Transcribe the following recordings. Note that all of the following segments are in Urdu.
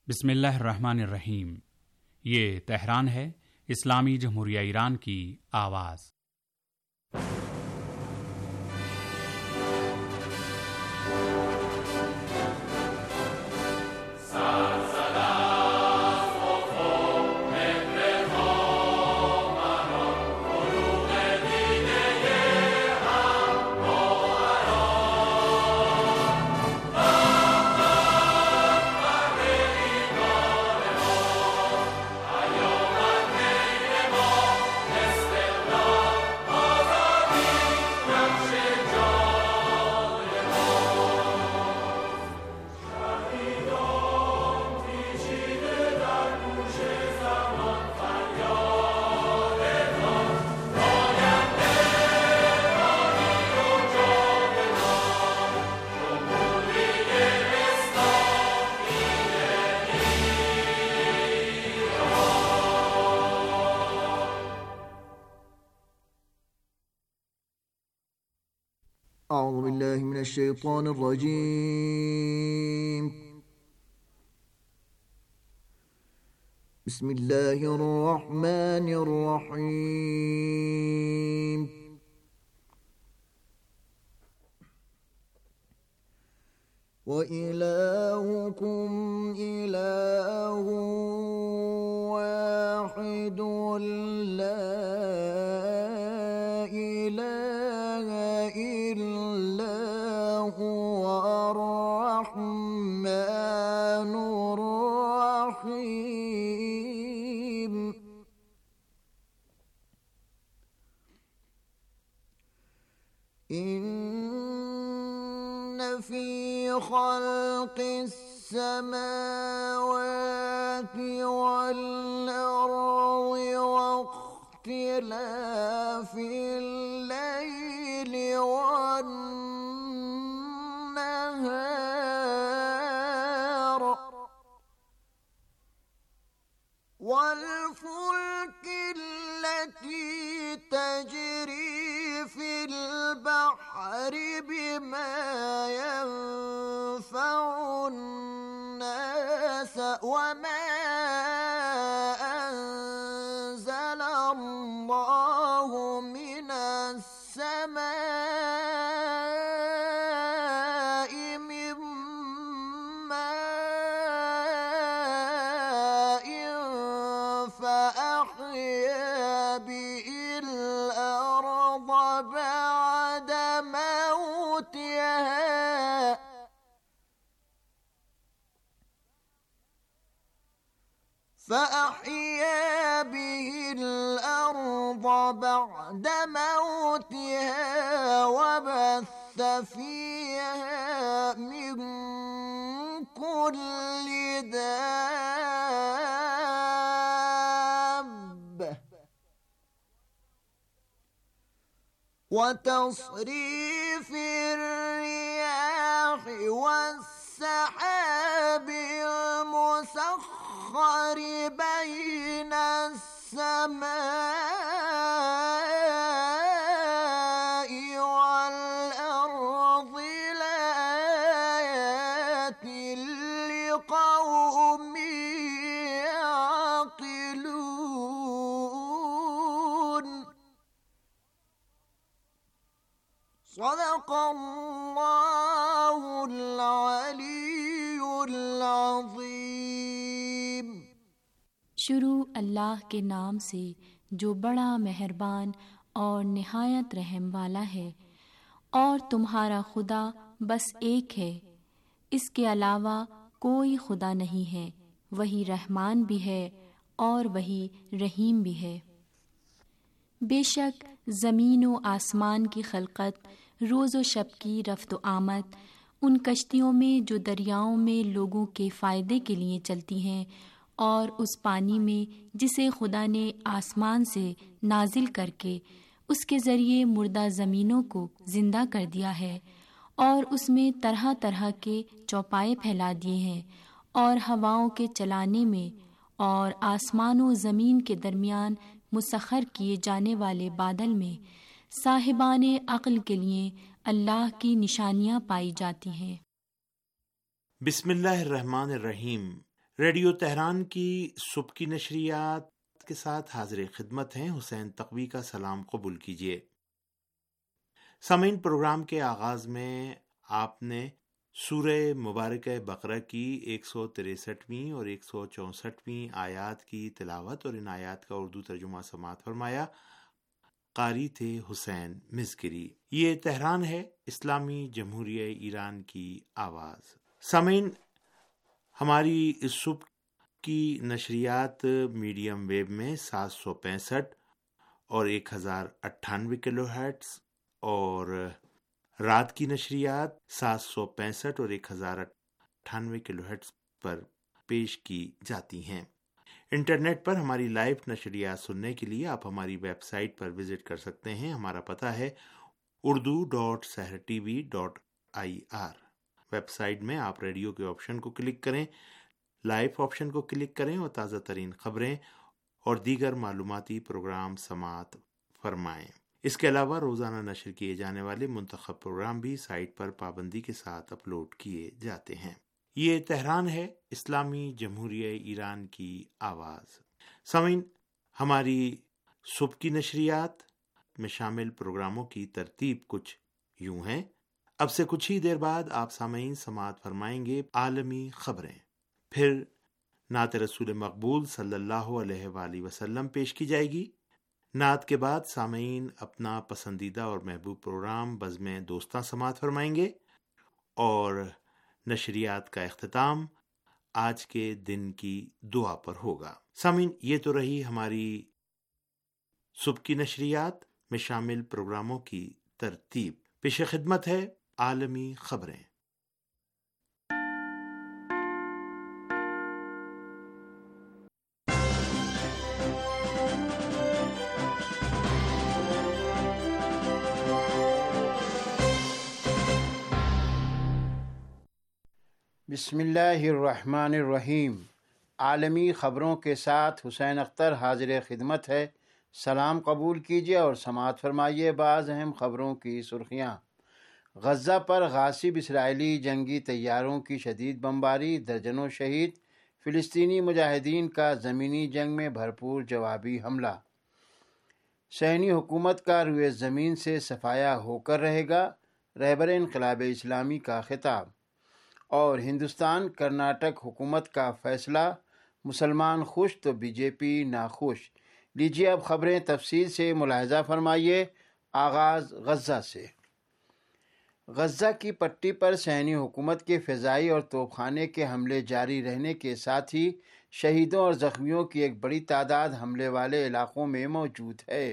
बिस्मिल्लाहिर्रहमानिर्रहीम। ये तेहरान है, इस्लामी जमहूरिया ईरान की आवाज़। أعوذ بالله من الشيطان الرجيم. بسم الله الرحمن الرحيم. وإلهكم إله واحد لا إله إلا هو الرحمن الرحيم. إن في خلق السماوات والأرض واختلاف الليل والنهار والفلك التي تجري في البحر بما ينفع الناس وما أنزل الله من السماء من ماء فأحيا به الأرض بعد موتها وبث فيها من كل دابة وتصريف الرياح والسحاب المسخر بين السماء والأرض لآيات لقوم يعقلون. صدق الله العلي العظيم. शुरू अल्लाह के नाम से जो बड़ा मेहरबान और निहायत रहम वाला है। और तुम्हारा खुदा बस एक है, इसके अलावा कोई खुदा नहीं है। वही रहमान भी है और वही रहीम भी है। बेशक ज़मीन व आसमान की खलकत, रोज़ व शब की रफ्त व आमद, उन कश्तियों में जो दरियाओं में लोगों के फ़ायदे के लिए चलती हैं, और उस पानी में जिसे खुदा ने आसमान से नाजिल करके उसके ज़रिए मुर्दा ज़मीनों को ज़िंदा कर दिया है, और उसमें तरह तरह के चौपाए फैला दिए हैं, और हवाओं के चलाने में और आसमान व ज़मीन के दरमियान मुसख्खर किए जाने वाले बादल में साहिबाने अक्ल के लिए अल्लाह की निशानियां पाई जाती हैं। बिस्मिल्लाहिर्रहमानिर्रहीम। ریڈیو تہران کی صبح کی نشریات کے ساتھ حاضر خدمت ہیں حسین تقوی کا سلام قبول کیجیے۔ سامعین، پروگرام کے آغاز میں آپ نے سورہ مبارکہ بقرہ کی 163ویں اور 164ویں آیات کی تلاوت اور ان آیات کا اردو ترجمہ سماعت فرمایا۔ قاری تھے حسین مزگری۔ یہ تہران ہے، اسلامی جمہوریہ ایران کی آواز۔ سامعین، ہماری اس صبح کی نشریات میڈیم ویو میں 765 اور 1098 کلو ہرٹز اور رات کی نشریات 765 اور 1098 کلو ہرٹز پر پیش کی جاتی ہیں۔ انٹرنیٹ پر ہماری لائیو نشریات سننے کے لیے آپ ہماری ویب سائٹ پر وزٹ کر سکتے ہیں۔ ہمارا پتہ ہے urdu.sehrtv.ir۔ ویب سائٹ میں آپ ریڈیو کے آپشن کو کلک کریں، لائیو آپشن کو کلک کریں اور تازہ ترین خبریں اور دیگر معلوماتی پروگرام سماعت فرمائیں۔ اس کے علاوہ روزانہ نشر کیے جانے والے منتخب پروگرام بھی سائٹ پر پابندی کے ساتھ اپلوڈ کیے جاتے ہیں۔ یہ تہران ہے، اسلامی جمہوریہ ایران کی آواز۔ سامعین، ہماری صبح کی نشریات میں شامل پروگراموں کی ترتیب کچھ یوں ہیں۔ اب سے کچھ ہی دیر بعد آپ سامعین سماعت فرمائیں گے عالمی خبریں، پھر نعت رسول مقبول صلی اللہ علیہ وآلہ وسلم پیش کی جائے گی۔ نعت کے بعد سامعین اپنا پسندیدہ اور محبوب پروگرام بزم دوستاں سماعت فرمائیں گے اور نشریات کا اختتام آج کے دن کی دعا پر ہوگا۔ سامعین، یہ تو رہی ہماری صبح کی نشریات میں شامل پروگراموں کی ترتیب۔ پیش خدمت ہے عالمی خبریں۔ بسم اللہ الرحمن الرحیم۔ عالمی خبروں کے ساتھ حسین اختر حاضر خدمت ہے۔ سلام قبول کیجیے اور سماعت فرمائیے بعض اہم خبروں کی سرخیاں۔ غزہ پر غاصب اسرائیلی جنگی طیاروں کی شدید بمباری، درجنوں شہید، فلسطینی مجاہدین کا زمینی جنگ میں بھرپور جوابی حملہ۔ صہیونی حکومت کا روئے زمین سے صفایا ہو کر رہے گا، رہبر انقلاب اسلامی کا خطاب۔ اور ہندوستان کرناٹک حکومت کا فیصلہ، مسلمان خوش تو بی جے پی ناخوش۔ لیجیے اب خبریں تفصیل سے ملاحظہ فرمائیے۔ آغاز غزہ سے۔ غزہ کی پٹی پر صہیونی حکومت کے فضائی اور توپ خانے کے حملے جاری رہنے کے ساتھ ہی شہیدوں اور زخمیوں کی ایک بڑی تعداد حملے والے علاقوں میں موجود ہے۔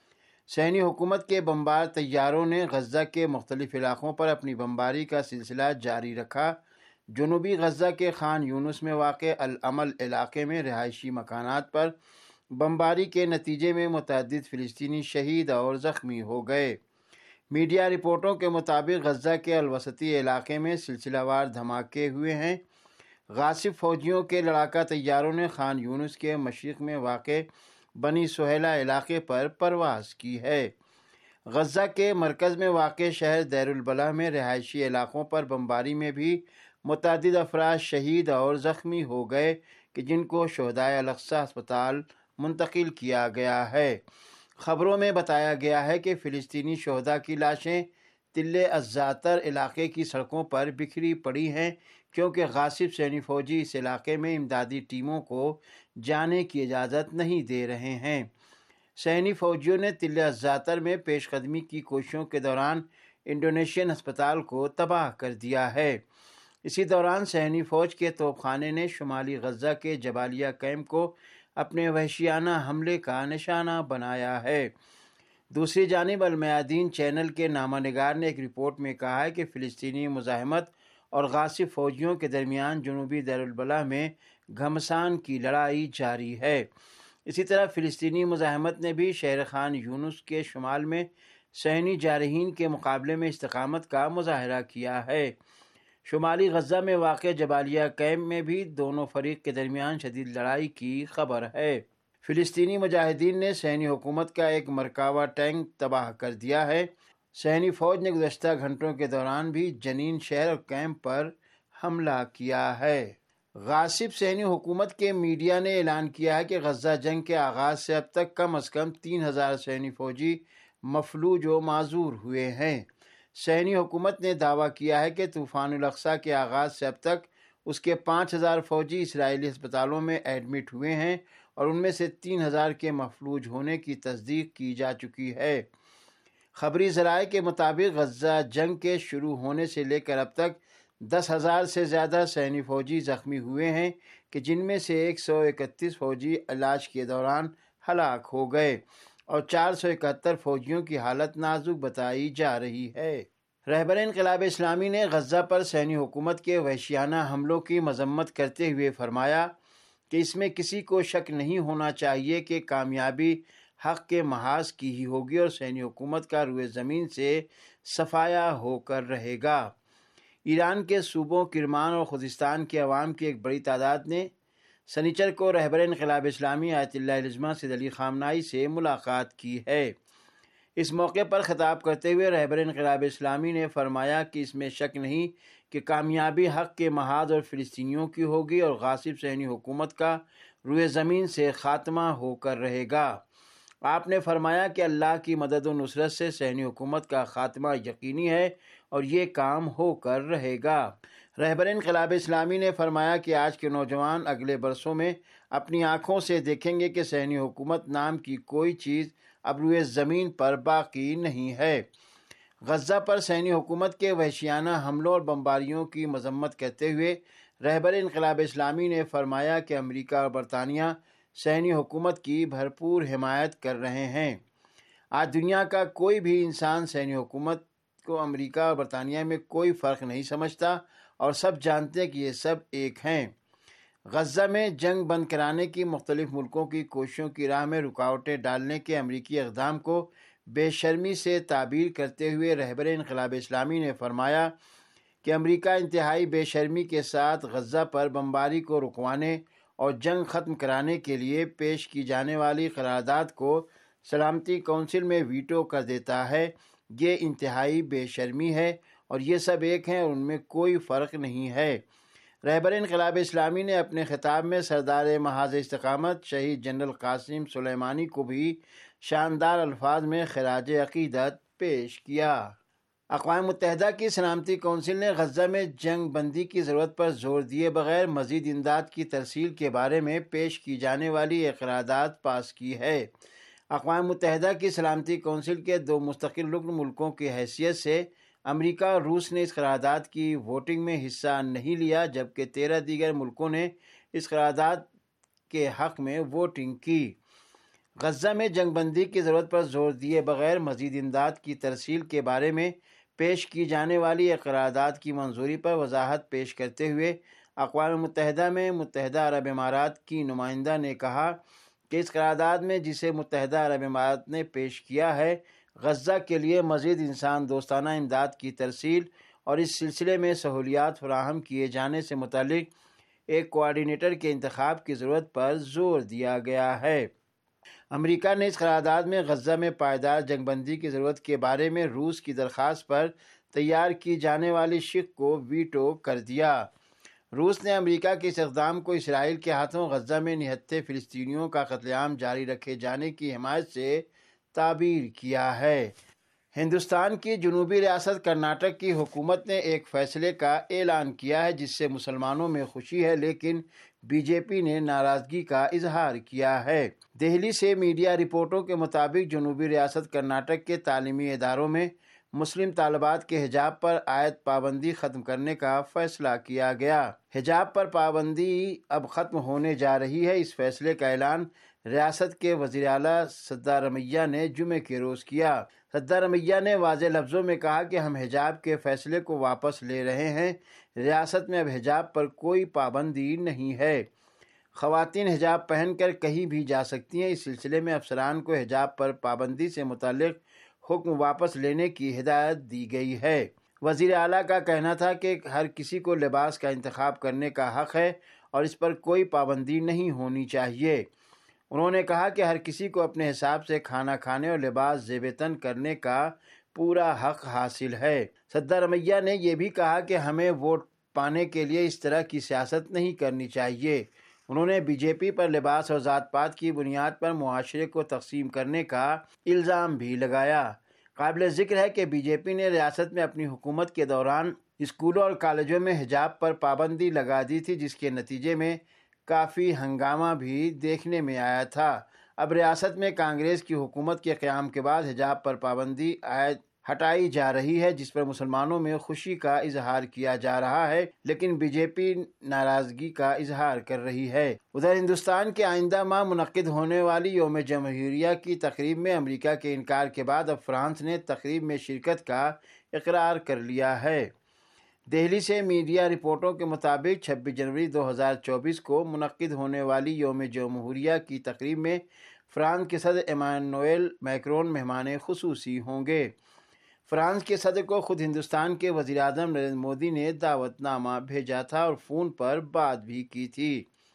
صہیونی حکومت کے بمبار طیاروں نے غزہ کے مختلف علاقوں پر اپنی بمباری کا سلسلہ جاری رکھا۔ جنوبی غزہ کے خان یونس میں واقع العمل علاقے میں رہائشی مکانات پر بمباری کے نتیجے میں متعدد فلسطینی شہید اور زخمی ہو گئے۔ میڈیا رپورٹوں کے مطابق غزہ کے الوسطی علاقے میں سلسلہ وار دھماکے ہوئے ہیں۔ غاصب فوجیوں کے لڑاکا طیاروں نے خان یونس کے مشرق میں واقع بنی سہیلہ علاقے پر پرواز کی ہے۔ غزہ کے مرکز میں واقع شہر دیر البلح میں رہائشی علاقوں پر بمباری میں بھی متعدد افراد شہید اور زخمی ہو گئے کہ جن کو شہدائے الاقصی ہسپتال منتقل کیا گیا ہے۔ خبروں میں بتایا گیا ہے کہ فلسطینی شہداء کی لاشیں تل الزعتر علاقے کی سڑکوں پر بکھری پڑی ہیں، کیونکہ غاصب صہیونی فوجی اس علاقے میں امدادی ٹیموں کو جانے کی اجازت نہیں دے رہے ہیں۔ صہیونی فوجیوں نے تل الزعتر میں پیش قدمی کی کوششوں کے دوران انڈونیشین ہسپتال کو تباہ کر دیا ہے۔ اسی دوران صہیونی فوج کے توپ خانے نے شمالی غزہ کے جبالیہ کیمپ کو اپنے وحشیانہ حملے کا نشانہ بنایا ہے۔ دوسری جانب المیادین چینل کے نامہ نگار نے ایک رپورٹ میں کہا ہے کہ فلسطینی مزاحمت اور غاصب فوجیوں کے درمیان جنوبی دیر البلح میں گھمسان کی لڑائی جاری ہے۔ اسی طرح فلسطینی مزاحمت نے بھی شہر خان یونس کے شمال میں صہیونی جارحین کے مقابلے میں استقامت کا مظاہرہ کیا ہے۔ شمالی غزہ میں واقع جبالیہ کیمپ میں بھی دونوں فریق کے درمیان شدید لڑائی کی خبر ہے۔ فلسطینی مجاہدین نے صہیونی حکومت کا ایک مرکاوا ٹینک تباہ کر دیا ہے۔ صہیونی فوج نے گزشتہ گھنٹوں کے دوران بھی جنین شہر اور کیمپ پر حملہ کیا ہے۔ غاصب صہیونی حکومت کے میڈیا نے اعلان کیا ہے کہ غزہ جنگ کے آغاز سے اب تک کم از کم 3000 صہیونی فوجی مفلوج و معذور ہوئے ہیں۔ صہیونی حکومت نے دعویٰ کیا ہے کہ طوفان الاقصی کے آغاز سے اب تک اس کے 5000 فوجی اسرائیلی ہسپتالوں میں ایڈمٹ ہوئے ہیں اور ان میں سے 3000 کے مفلوج ہونے کی تصدیق کی جا چکی ہے۔ خبری ذرائع کے مطابق غزہ جنگ کے شروع ہونے سے لے کر اب تک 10,000 سے زیادہ صہیونی فوجی زخمی ہوئے ہیں کہ جن میں سے 131 فوجی علاج کے دوران ہلاک ہو گئے اور 471 فوجیوں کی حالت نازک بتائی جا رہی ہے۔ رہبر انقلاب اسلامی نے غزہ پر صہیونی حکومت کے وحشیانہ حملوں کی مذمت کرتے ہوئے فرمایا کہ اس میں کسی کو شک نہیں ہونا چاہیے کہ کامیابی حق کے محاذ کی ہی ہوگی اور صہیونی حکومت کا روئے زمین سے صفایا ہو کر رہے گا۔ ایران کے صوبوں کرمان اور خوزستان کے عوام کی ایک بڑی تعداد نے سنیچر کو رہبر انقلاب اسلامی آیت اللہ العظمہ سید علی خامنہئی سے ملاقات کی ہے۔ اس موقع پر خطاب کرتے ہوئے رہبر انقلاب اسلامی نے فرمایا کہ اس میں شک نہیں کہ کامیابی حق کے محاذ اور فلسطینیوں کی ہوگی اور غاصب صہیونی حکومت کا روئے زمین سے خاتمہ ہو کر رہے گا۔ آپ نے فرمایا کہ اللہ کی مدد و نصرت سے صہیونی حکومت کا خاتمہ یقینی ہے اور یہ کام ہو کر رہے گا۔ رہبر انقلاب اسلامی نے فرمایا کہ آج کے نوجوان اگلے برسوں میں اپنی آنکھوں سے دیکھیں گے کہ صہیونی حکومت نام کی کوئی چیز اب روئے زمین پر باقی نہیں ہے۔ غزہ پر صہیونی حکومت کے وحشیانہ حملوں اور بمباریوں کی مذمت کرتے ہوئے رہبر انقلاب اسلامی نے فرمایا کہ امریکہ اور برطانیہ صہیونی حکومت کی بھرپور حمایت کر رہے ہیں۔ آج دنیا کا کوئی بھی انسان صہیونی حکومت کو امریکہ اور برطانیہ میں کوئی فرق نہیں سمجھتا اور سب جانتے ہیں کہ یہ سب ایک ہیں۔ غزہ میں جنگ بند کرانے کی مختلف ملکوں کی کوششوں کی راہ میں رکاوٹیں ڈالنے کے امریکی اقدام کو بے شرمی سے تعبیر کرتے ہوئے رہبر انقلاب اسلامی نے فرمایا کہ امریکہ انتہائی بے شرمی کے ساتھ غزہ پر بمباری کو رکوانے اور جنگ ختم کرانے کے لیے پیش کی جانے والی قرارداد کو سلامتی کونسل میں ویٹو کر دیتا ہے۔ یہ انتہائی بے شرمی ہے اور یہ سب ایک ہیں اور ان میں کوئی فرق نہیں ہے۔ رہبر انقلاب اسلامی نے اپنے خطاب میں سردار محاذ استقامت شہید جنرل قاسم سلیمانی کو بھی شاندار الفاظ میں خراج عقیدت پیش کیا۔ اقوام متحدہ کی سلامتی کونسل نے غزہ میں جنگ بندی کی ضرورت پر زور دیے بغیر مزید امداد کی ترسیل کے بارے میں پیش کی جانے والی ایک قرارداد پاس کی ہے۔ اقوام متحدہ کی سلامتی کونسل کے 2 مستقل رکن ملکوں کی حیثیت سے امریکہ اور روس نے اس قرارداد کی ووٹنگ میں حصہ نہیں لیا، جبکہ 13 دیگر ملکوں نے اس قرارداد کے حق میں ووٹنگ کی۔ غزہ میں جنگ بندی کی ضرورت پر زور دیے بغیر مزید امداد کی ترسیل کے بارے میں پیش کی جانے والی ایک قرارداد کی منظوری پر وضاحت پیش کرتے ہوئے اقوام متحدہ میں متحدہ عرب امارات کی نمائندہ نے کہا کہ اس قرارداد میں جسے متحدہ عرب امارات نے پیش کیا ہے، غزہ کے لیے مزید انسان دوستانہ امداد کی ترسیل اور اس سلسلے میں سہولیات فراہم کیے جانے سے متعلق ایک کوآرڈینیٹر کے انتخاب کی ضرورت پر زور دیا گیا ہے۔ امریکہ نے اس قرارداد میں غزہ میں پائیدار جنگ بندی کی ضرورت کے بارے میں روس کی درخواست پر تیار کی جانے والی شق کو ویٹو کر دیا۔ روس نے امریکہ کے اس اقدام کو اسرائیل کے ہاتھوں غزہ میں نہتے فلسطینیوں کا قتل عام جاری رکھے جانے کی حمایت سے تعبیر کیا ہے۔ ہندوستان کی جنوبی ریاست کرناٹک کی حکومت نے ایک فیصلے کا اعلان کیا ہے جس سے مسلمانوں میں خوشی ہے، لیکن بی جے پی نے ناراضگی کا اظہار کیا ہے۔ دہلی سے میڈیا رپورٹوں کے مطابق جنوبی ریاست کرناٹک کے تعلیمی اداروں میں مسلم طالبات کے حجاب پر عائد پابندی ختم کرنے کا فیصلہ کیا گیا۔ حجاب پر پابندی اب ختم ہونے جا رہی ہے۔ اس فیصلے کا اعلان ریاست کے وزیر اعلیٰ سدارامیا نے جمعے کے روز کیا۔ سدارامیا نے واضح لفظوں میں کہا کہ ہم حجاب کے فیصلے کو واپس لے رہے ہیں۔ ریاست میں اب حجاب پر کوئی پابندی نہیں ہے۔ خواتین حجاب پہن کر کہیں بھی جا سکتی ہیں۔ اس سلسلے میں افسران کو حجاب پر پابندی سے متعلق حکم واپس لینے کی ہدایت دی گئی ہے۔ وزیر اعلیٰ کا کہنا تھا کہ ہر کسی کو لباس کا انتخاب کرنے کا حق ہے اور اس پر کوئی پابندی نہیں ہونی چاہیے۔ انہوں نے کہا کہ ہر کسی کو اپنے حساب سے کھانا کھانے اور لباس زیب تن کرنے کا پورا حق حاصل ہے۔ سدارامیا نے یہ بھی کہا کہ ہمیں ووٹ پانے کے لیے اس طرح کی سیاست نہیں کرنی چاہیے۔ انہوں نے بی جے پی پر لباس اور ذات پات کی بنیاد پر معاشرے کو تقسیم کرنے کا الزام بھی لگایا۔ قابل ذکر ہے کہ بی جے پی نے ریاست میں اپنی حکومت کے دوران اسکولوں اور کالجوں میں حجاب پر پابندی لگا دی تھی، جس کے نتیجے میں کافی ہنگامہ بھی دیکھنے میں آیا تھا۔ اب ریاست میں کانگریس کی حکومت کے قیام کے بعد حجاب پر پابندی ہٹائی جا رہی ہے، جس پر مسلمانوں میں خوشی کا اظہار کیا جا رہا ہے، لیکن بی جے پی ناراضگی کا اظہار کر رہی ہے۔ ادھر ہندوستان کے آئندہ ماہ منعقد ہونے والی یوم جمہوریہ کی تقریب میں امریکہ کے انکار کے بعد اب فرانس نے تقریب میں شرکت کا اقرار کر لیا ہے۔ دہلی سے میڈیا رپورٹوں کے مطابق 26 جنوری 2024 کو منعقد ہونے والی یوم جمہوریہ کی تقریب میں فرانس کے صدر ایمانوئل میکرون مہمان خصوصی ہوں گے۔ فرانس کے صدر کو خود ہندوستان کے وزیر اعظم نریندر مودی نے دعوت نامہ بھیجا تھا اور فون پر بات بھی کی تھی۔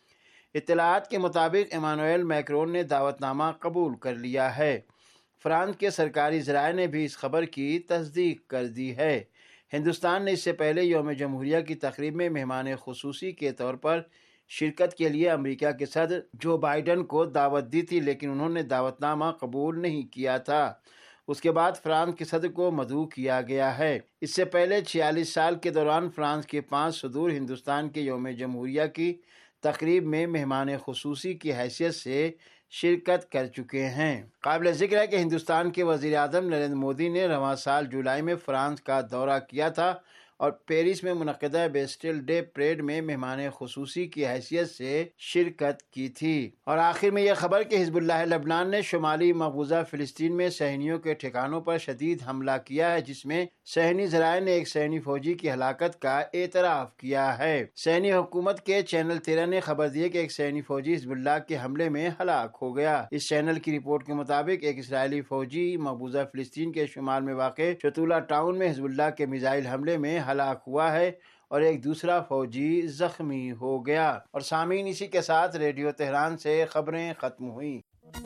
اطلاعات کے مطابق ایمانوئل میکرون نے دعوت نامہ قبول کر لیا ہے۔ فرانس کے سرکاری ذرائع نے بھی اس خبر کی تصدیق کر دی ہے۔ ہندوستان نے اس سے پہلے یوم جمہوریہ کی تقریب میں مہمان خصوصی کے طور پر شرکت کے لیے امریکہ کے صدر جو بائیڈن کو دعوت دی تھی، لیکن انہوں نے دعوت نامہ قبول نہیں کیا تھا۔ اس کے بعد فرانس کے صدر کو مدعو کیا گیا ہے۔ اس سے پہلے 46 سال کے دوران فرانس کے 5 صدور ہندوستان کے یوم جمہوریہ کی تقریب میں مہمان خصوصی کی حیثیت سے شرکت کر چکے ہیں۔ قابل ذکر ہے کہ ہندوستان کے وزیر اعظم نریندر مودی نے رواں سال جولائی میں فرانس کا دورہ کیا تھا اور پیرس میں منعقدہ بیسٹل ڈے پریڈ میں مہمان خصوصی کی حیثیت سے شرکت کی تھی۔ اور آخر میں یہ خبر کہ حزب اللہ لبنان نے شمالی مقبوضہ فلسطین میں صہیونیوں کے ٹھکانوں پر شدید حملہ کیا ہے، جس میں صہیونی ذرائع نے ایک صہیونی فوجی کی ہلاکت کا اعتراف کیا ہے۔ صہیونی حکومت کے چینل 13 نے خبر دی کہ ایک صہیونی فوجی حزب اللہ کے حملے میں ہلاک ہو گیا۔ اس چینل کی رپورٹ کے مطابق ایک اسرائیلی فوجی مقبوضہ فلسطین کے شمال میں واقع شتولہ ٹاؤن میں حزب اللہ کے میزائل حملے میں ہلاک ہوا ہے اور ایک دوسرا فوجی زخمی ہو گیا۔ اور سامعین، اسی کے ساتھ ریڈیو تہران سے خبریں ختم ہوئیں۔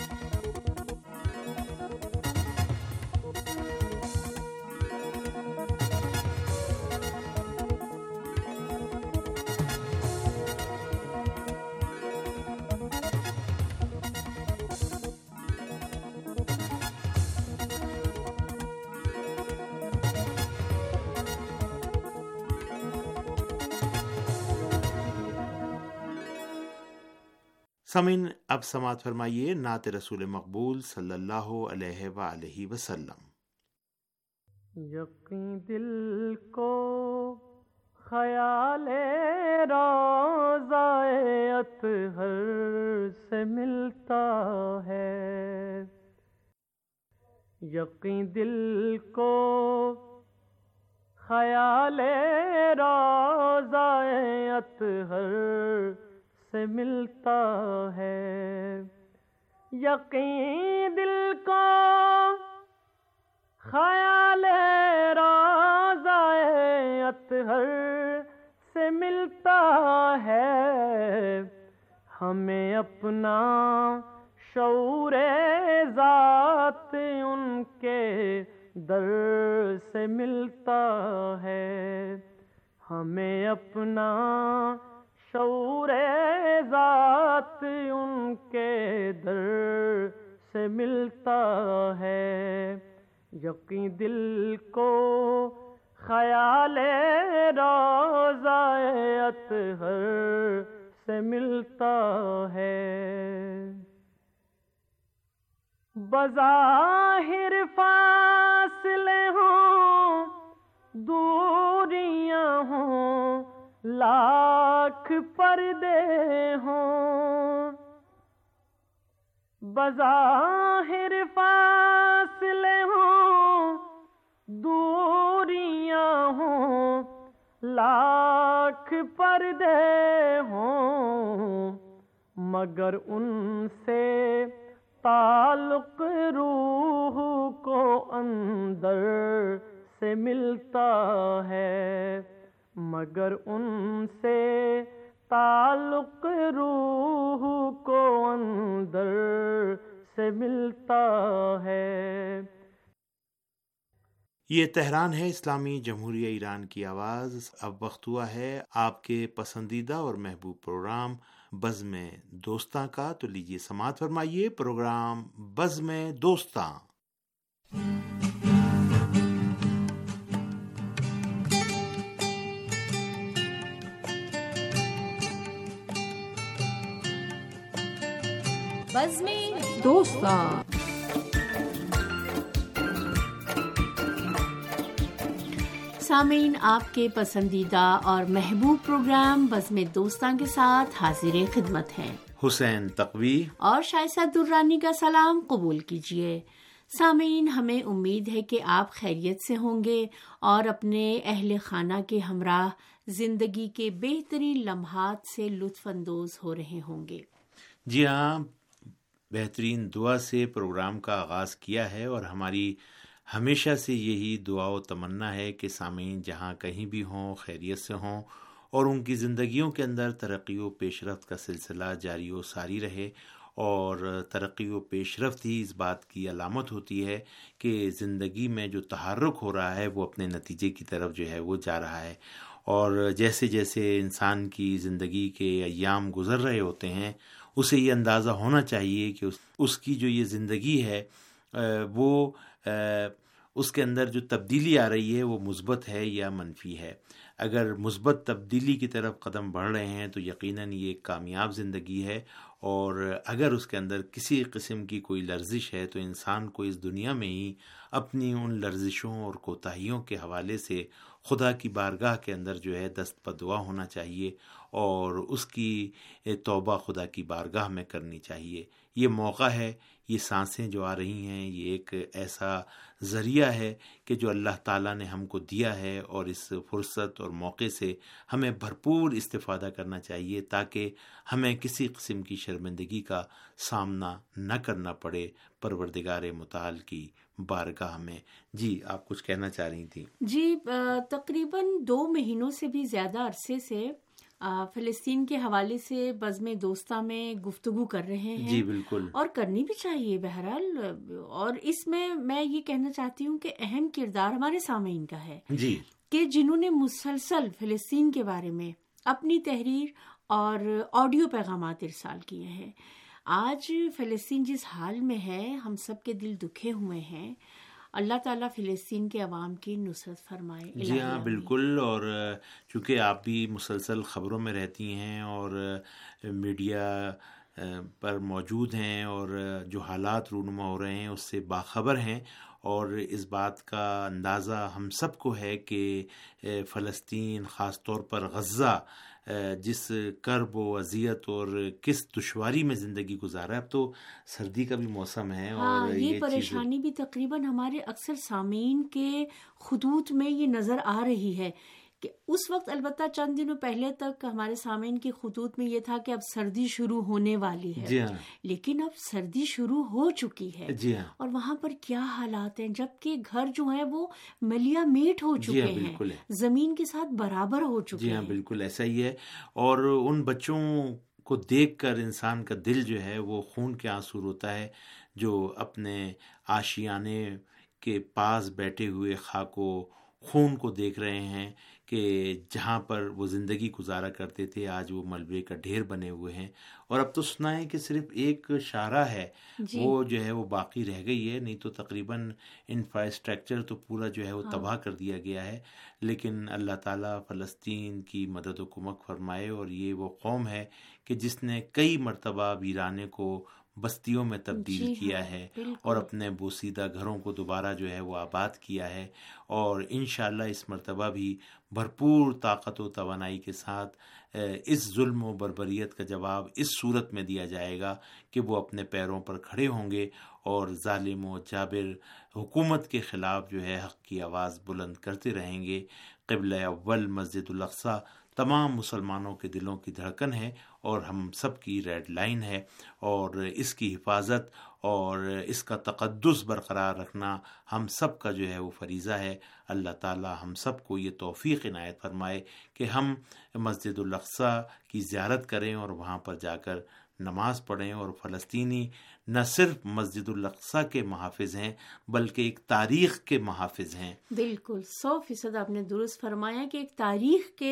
سامعین، اب سماعت فرمائیے نعت رسول مقبول صلی اللہ علیہ وآلہ وسلم۔ یقین دل کو خیال روضہ اطہر سے ملتا ہے، یقین دل کو خیال روضہ اطہر سے ملتا ہے، یقین دل کو خیال روضہ اطہر سے ملتا ہے، ہمیں اپنا شعور ذات ان کے در سے ملتا ہے، ہمیں اپنا شعور ذات ان کے در سے ملتا ہے، یقین دل کو خیال روضہ اطہر سے ملتا ہے۔ بظاہر فاصلے ہوں، دوریاں ہوں، لاکھ پردے ہوں، بظاہر فاصلے ہوں، دوریاں ہوں، لاکھ پردے ہوں، مگر ان سے تعلق روح کو اندر سے ملتا ہے، مگر ان سے تعلق روح کو اندر سے ملتا ہے۔ یہ تہران ہے، اسلامی جمہوریہ ایران کی آواز۔ اب وقت ہوا ہے آپ کے پسندیدہ اور محبوب پروگرام بزم دوستاں کا، تو لیجیے سماعت فرمائیے پروگرام بزم دوستاں۔ بزم دوستاں۔ سامعین، آپ کے پسندیدہ اور محبوب پروگرام بزم دوستاں کے ساتھ حاضر خدمت ہیں حسین تقوی اور شائستہ درانی کا سلام قبول کیجیے۔ سامعین، ہمیں امید ہے کہ آپ خیریت سے ہوں گے اور اپنے اہل خانہ کے ہمراہ زندگی کے بہترین لمحات سے لطف اندوز ہو رہے ہوں گے۔ جی ہاں، بہترین دعا سے پروگرام کا آغاز کیا ہے، اور ہماری ہمیشہ سے یہی دعا و تمنا ہے کہ سامعین جہاں کہیں بھی ہوں خیریت سے ہوں اور ان کی زندگیوں کے اندر ترقی و پیش رفت کا سلسلہ جاری و ساری رہے۔ اور ترقی و پیش رفت ہی اس بات کی علامت ہوتی ہے کہ زندگی میں جو تحرک ہو رہا ہے وہ اپنے نتیجے کی طرف جو ہے وہ جا رہا ہے۔ اور جیسے جیسے انسان کی زندگی کے ایام گزر رہے ہوتے ہیں، اسے یہ اندازہ ہونا چاہیے کہ اس کی جو یہ زندگی ہے وہ اس کے اندر جو تبدیلی آ رہی ہے وہ مثبت ہے یا منفی ہے۔ اگر مثبت تبدیلی کی طرف قدم بڑھ رہے ہیں تو یقیناً یہ ایک کامیاب زندگی ہے، اور اگر اس کے اندر کسی قسم کی کوئی لرزش ہے تو انسان کو اس دنیا میں ہی اپنی ان لرزشوں اور کوتاہیوں کے حوالے سے خدا کی بارگاہ کے اندر جو ہے دست بدعا ہونا چاہیے، اور اس کی توبہ خدا کی بارگاہ میں کرنی چاہیے۔ یہ موقع ہے، یہ سانسیں جو آ رہی ہیں یہ ایک ایسا ذریعہ ہے کہ جو اللہ تعالیٰ نے ہم کو دیا ہے، اور اس فرصت اور موقع سے ہمیں بھرپور استفادہ کرنا چاہیے تاکہ ہمیں کسی قسم کی شرمندگی کا سامنا نہ کرنا پڑے پروردگار متعال کی بارگاہ میں۔ جی، آپ کچھ کہنا چاہ رہی تھیں؟ جی، تقریباً 2 مہینوں سے بھی زیادہ عرصے سے فلسطین کے حوالے سے بزم دوستاں میں گفتگو کر رہے ہیں۔ جی بالکل، اور کرنی بھی چاہیے بہرحال، اور اس میں یہ کہنا چاہتی ہوں کہ اہم کردار ہمارے سامعین کا ہے جی، کہ جنہوں نے مسلسل فلسطین کے بارے میں اپنی تحریر اور آڈیو پیغامات ارسال کیے ہیں۔ آج فلسطین جس حال میں ہے، ہم سب کے دل دکھے ہوئے ہیں۔ اللہ تعالیٰ فلسطین کے عوام کی نصرت فرمائے۔ جی ہاں بالکل، اور چونکہ آپ بھی مسلسل خبروں میں رہتی ہیں اور میڈیا پر موجود ہیں، اور جو حالات رونما ہو رہے ہیں اس سے باخبر ہیں، اور اس بات کا اندازہ ہم سب کو ہے کہ فلسطین، خاص طور پر غزہ، جس کرب و اذیت اور کس دشواری میں زندگی گزارا ہے۔ اب تو سردی کا بھی موسم ہے، اور یہ پریشانی بھی تقریباً ہمارے اکثر سامعین کے خطوط میں یہ نظر آ رہی ہے کہ اس وقت البتہ چند دنوں پہلے تک ہمارے سامعین کے خطوط میں یہ تھا کہ اب سردی شروع ہونے والی ہے۔ جی ہاں، لیکن اب سردی شروع ہو چکی ہے۔ جی ہاں، اور وہاں پر کیا حالات ہیں، جبکہ گھر جو ہیں وہ ملیا میٹ ہو چکے ہیں، بالکل ہے، زمین کے ساتھ برابر ہو چکے ہیں۔ جی ہاں بالکل ایسا ہی ہے، اور ان بچوں کو دیکھ کر انسان کا دل جو ہے وہ خون کے آنسو روتا ہے، جو اپنے آشیانے کے پاس بیٹھے ہوئے خاک و خون کو دیکھ رہے ہیں کہ جہاں پر وہ زندگی گزارا کرتے تھے آج وہ ملبے کا ڈھیر بنے ہوئے ہیں۔ اور اب تو سنا ہے کہ صرف ایک شاہراہ ہے وہ جو ہے وہ باقی رہ گئی ہے، نہیں تو تقریباً انفراسٹرکچر تو پورا جو ہے وہ تباہ کر دیا گیا ہے۔ لیکن اللہ تعالیٰ فلسطین کی مدد و کمک فرمائے، اور یہ وہ قوم ہے کہ جس نے کئی مرتبہ ویرانے کو بستیوں میں تبدیل کیا ہے، اور اپنے بوسیدہ گھروں کو دوبارہ جو ہے وہ آباد کیا ہے، اور انشاءاللہ اس مرتبہ بھی بھرپور طاقت و توانائی کے ساتھ اس ظلم و بربریت کا جواب اس صورت میں دیا جائے گا کہ وہ اپنے پیروں پر کھڑے ہوں گے اور ظالم و جابر حکومت کے خلاف جو ہے حق کی آواز بلند کرتے رہیں گے۔ قبلہ اول مسجد الاقصی تمام مسلمانوں کے دلوں کی دھڑکن ہے، اور ہم سب کی ریڈ لائن ہے، اور اس کی حفاظت اور اس کا تقدس برقرار رکھنا ہم سب کا جو ہے وہ فریضہ ہے۔ اللہ تعالی ہم سب کو یہ توفیق عنایت فرمائے کہ ہم مسجد الاقصی کی زیارت کریں اور وہاں پر جا کر نماز پڑھیں، اور فلسطینی نہ صرف مسجد الاقصی کے محافظ ہیں بلکہ ایک تاریخ کے محافظ ہیں۔ بالکل 100% آپ نے درست فرمایا کہ ایک تاریخ کے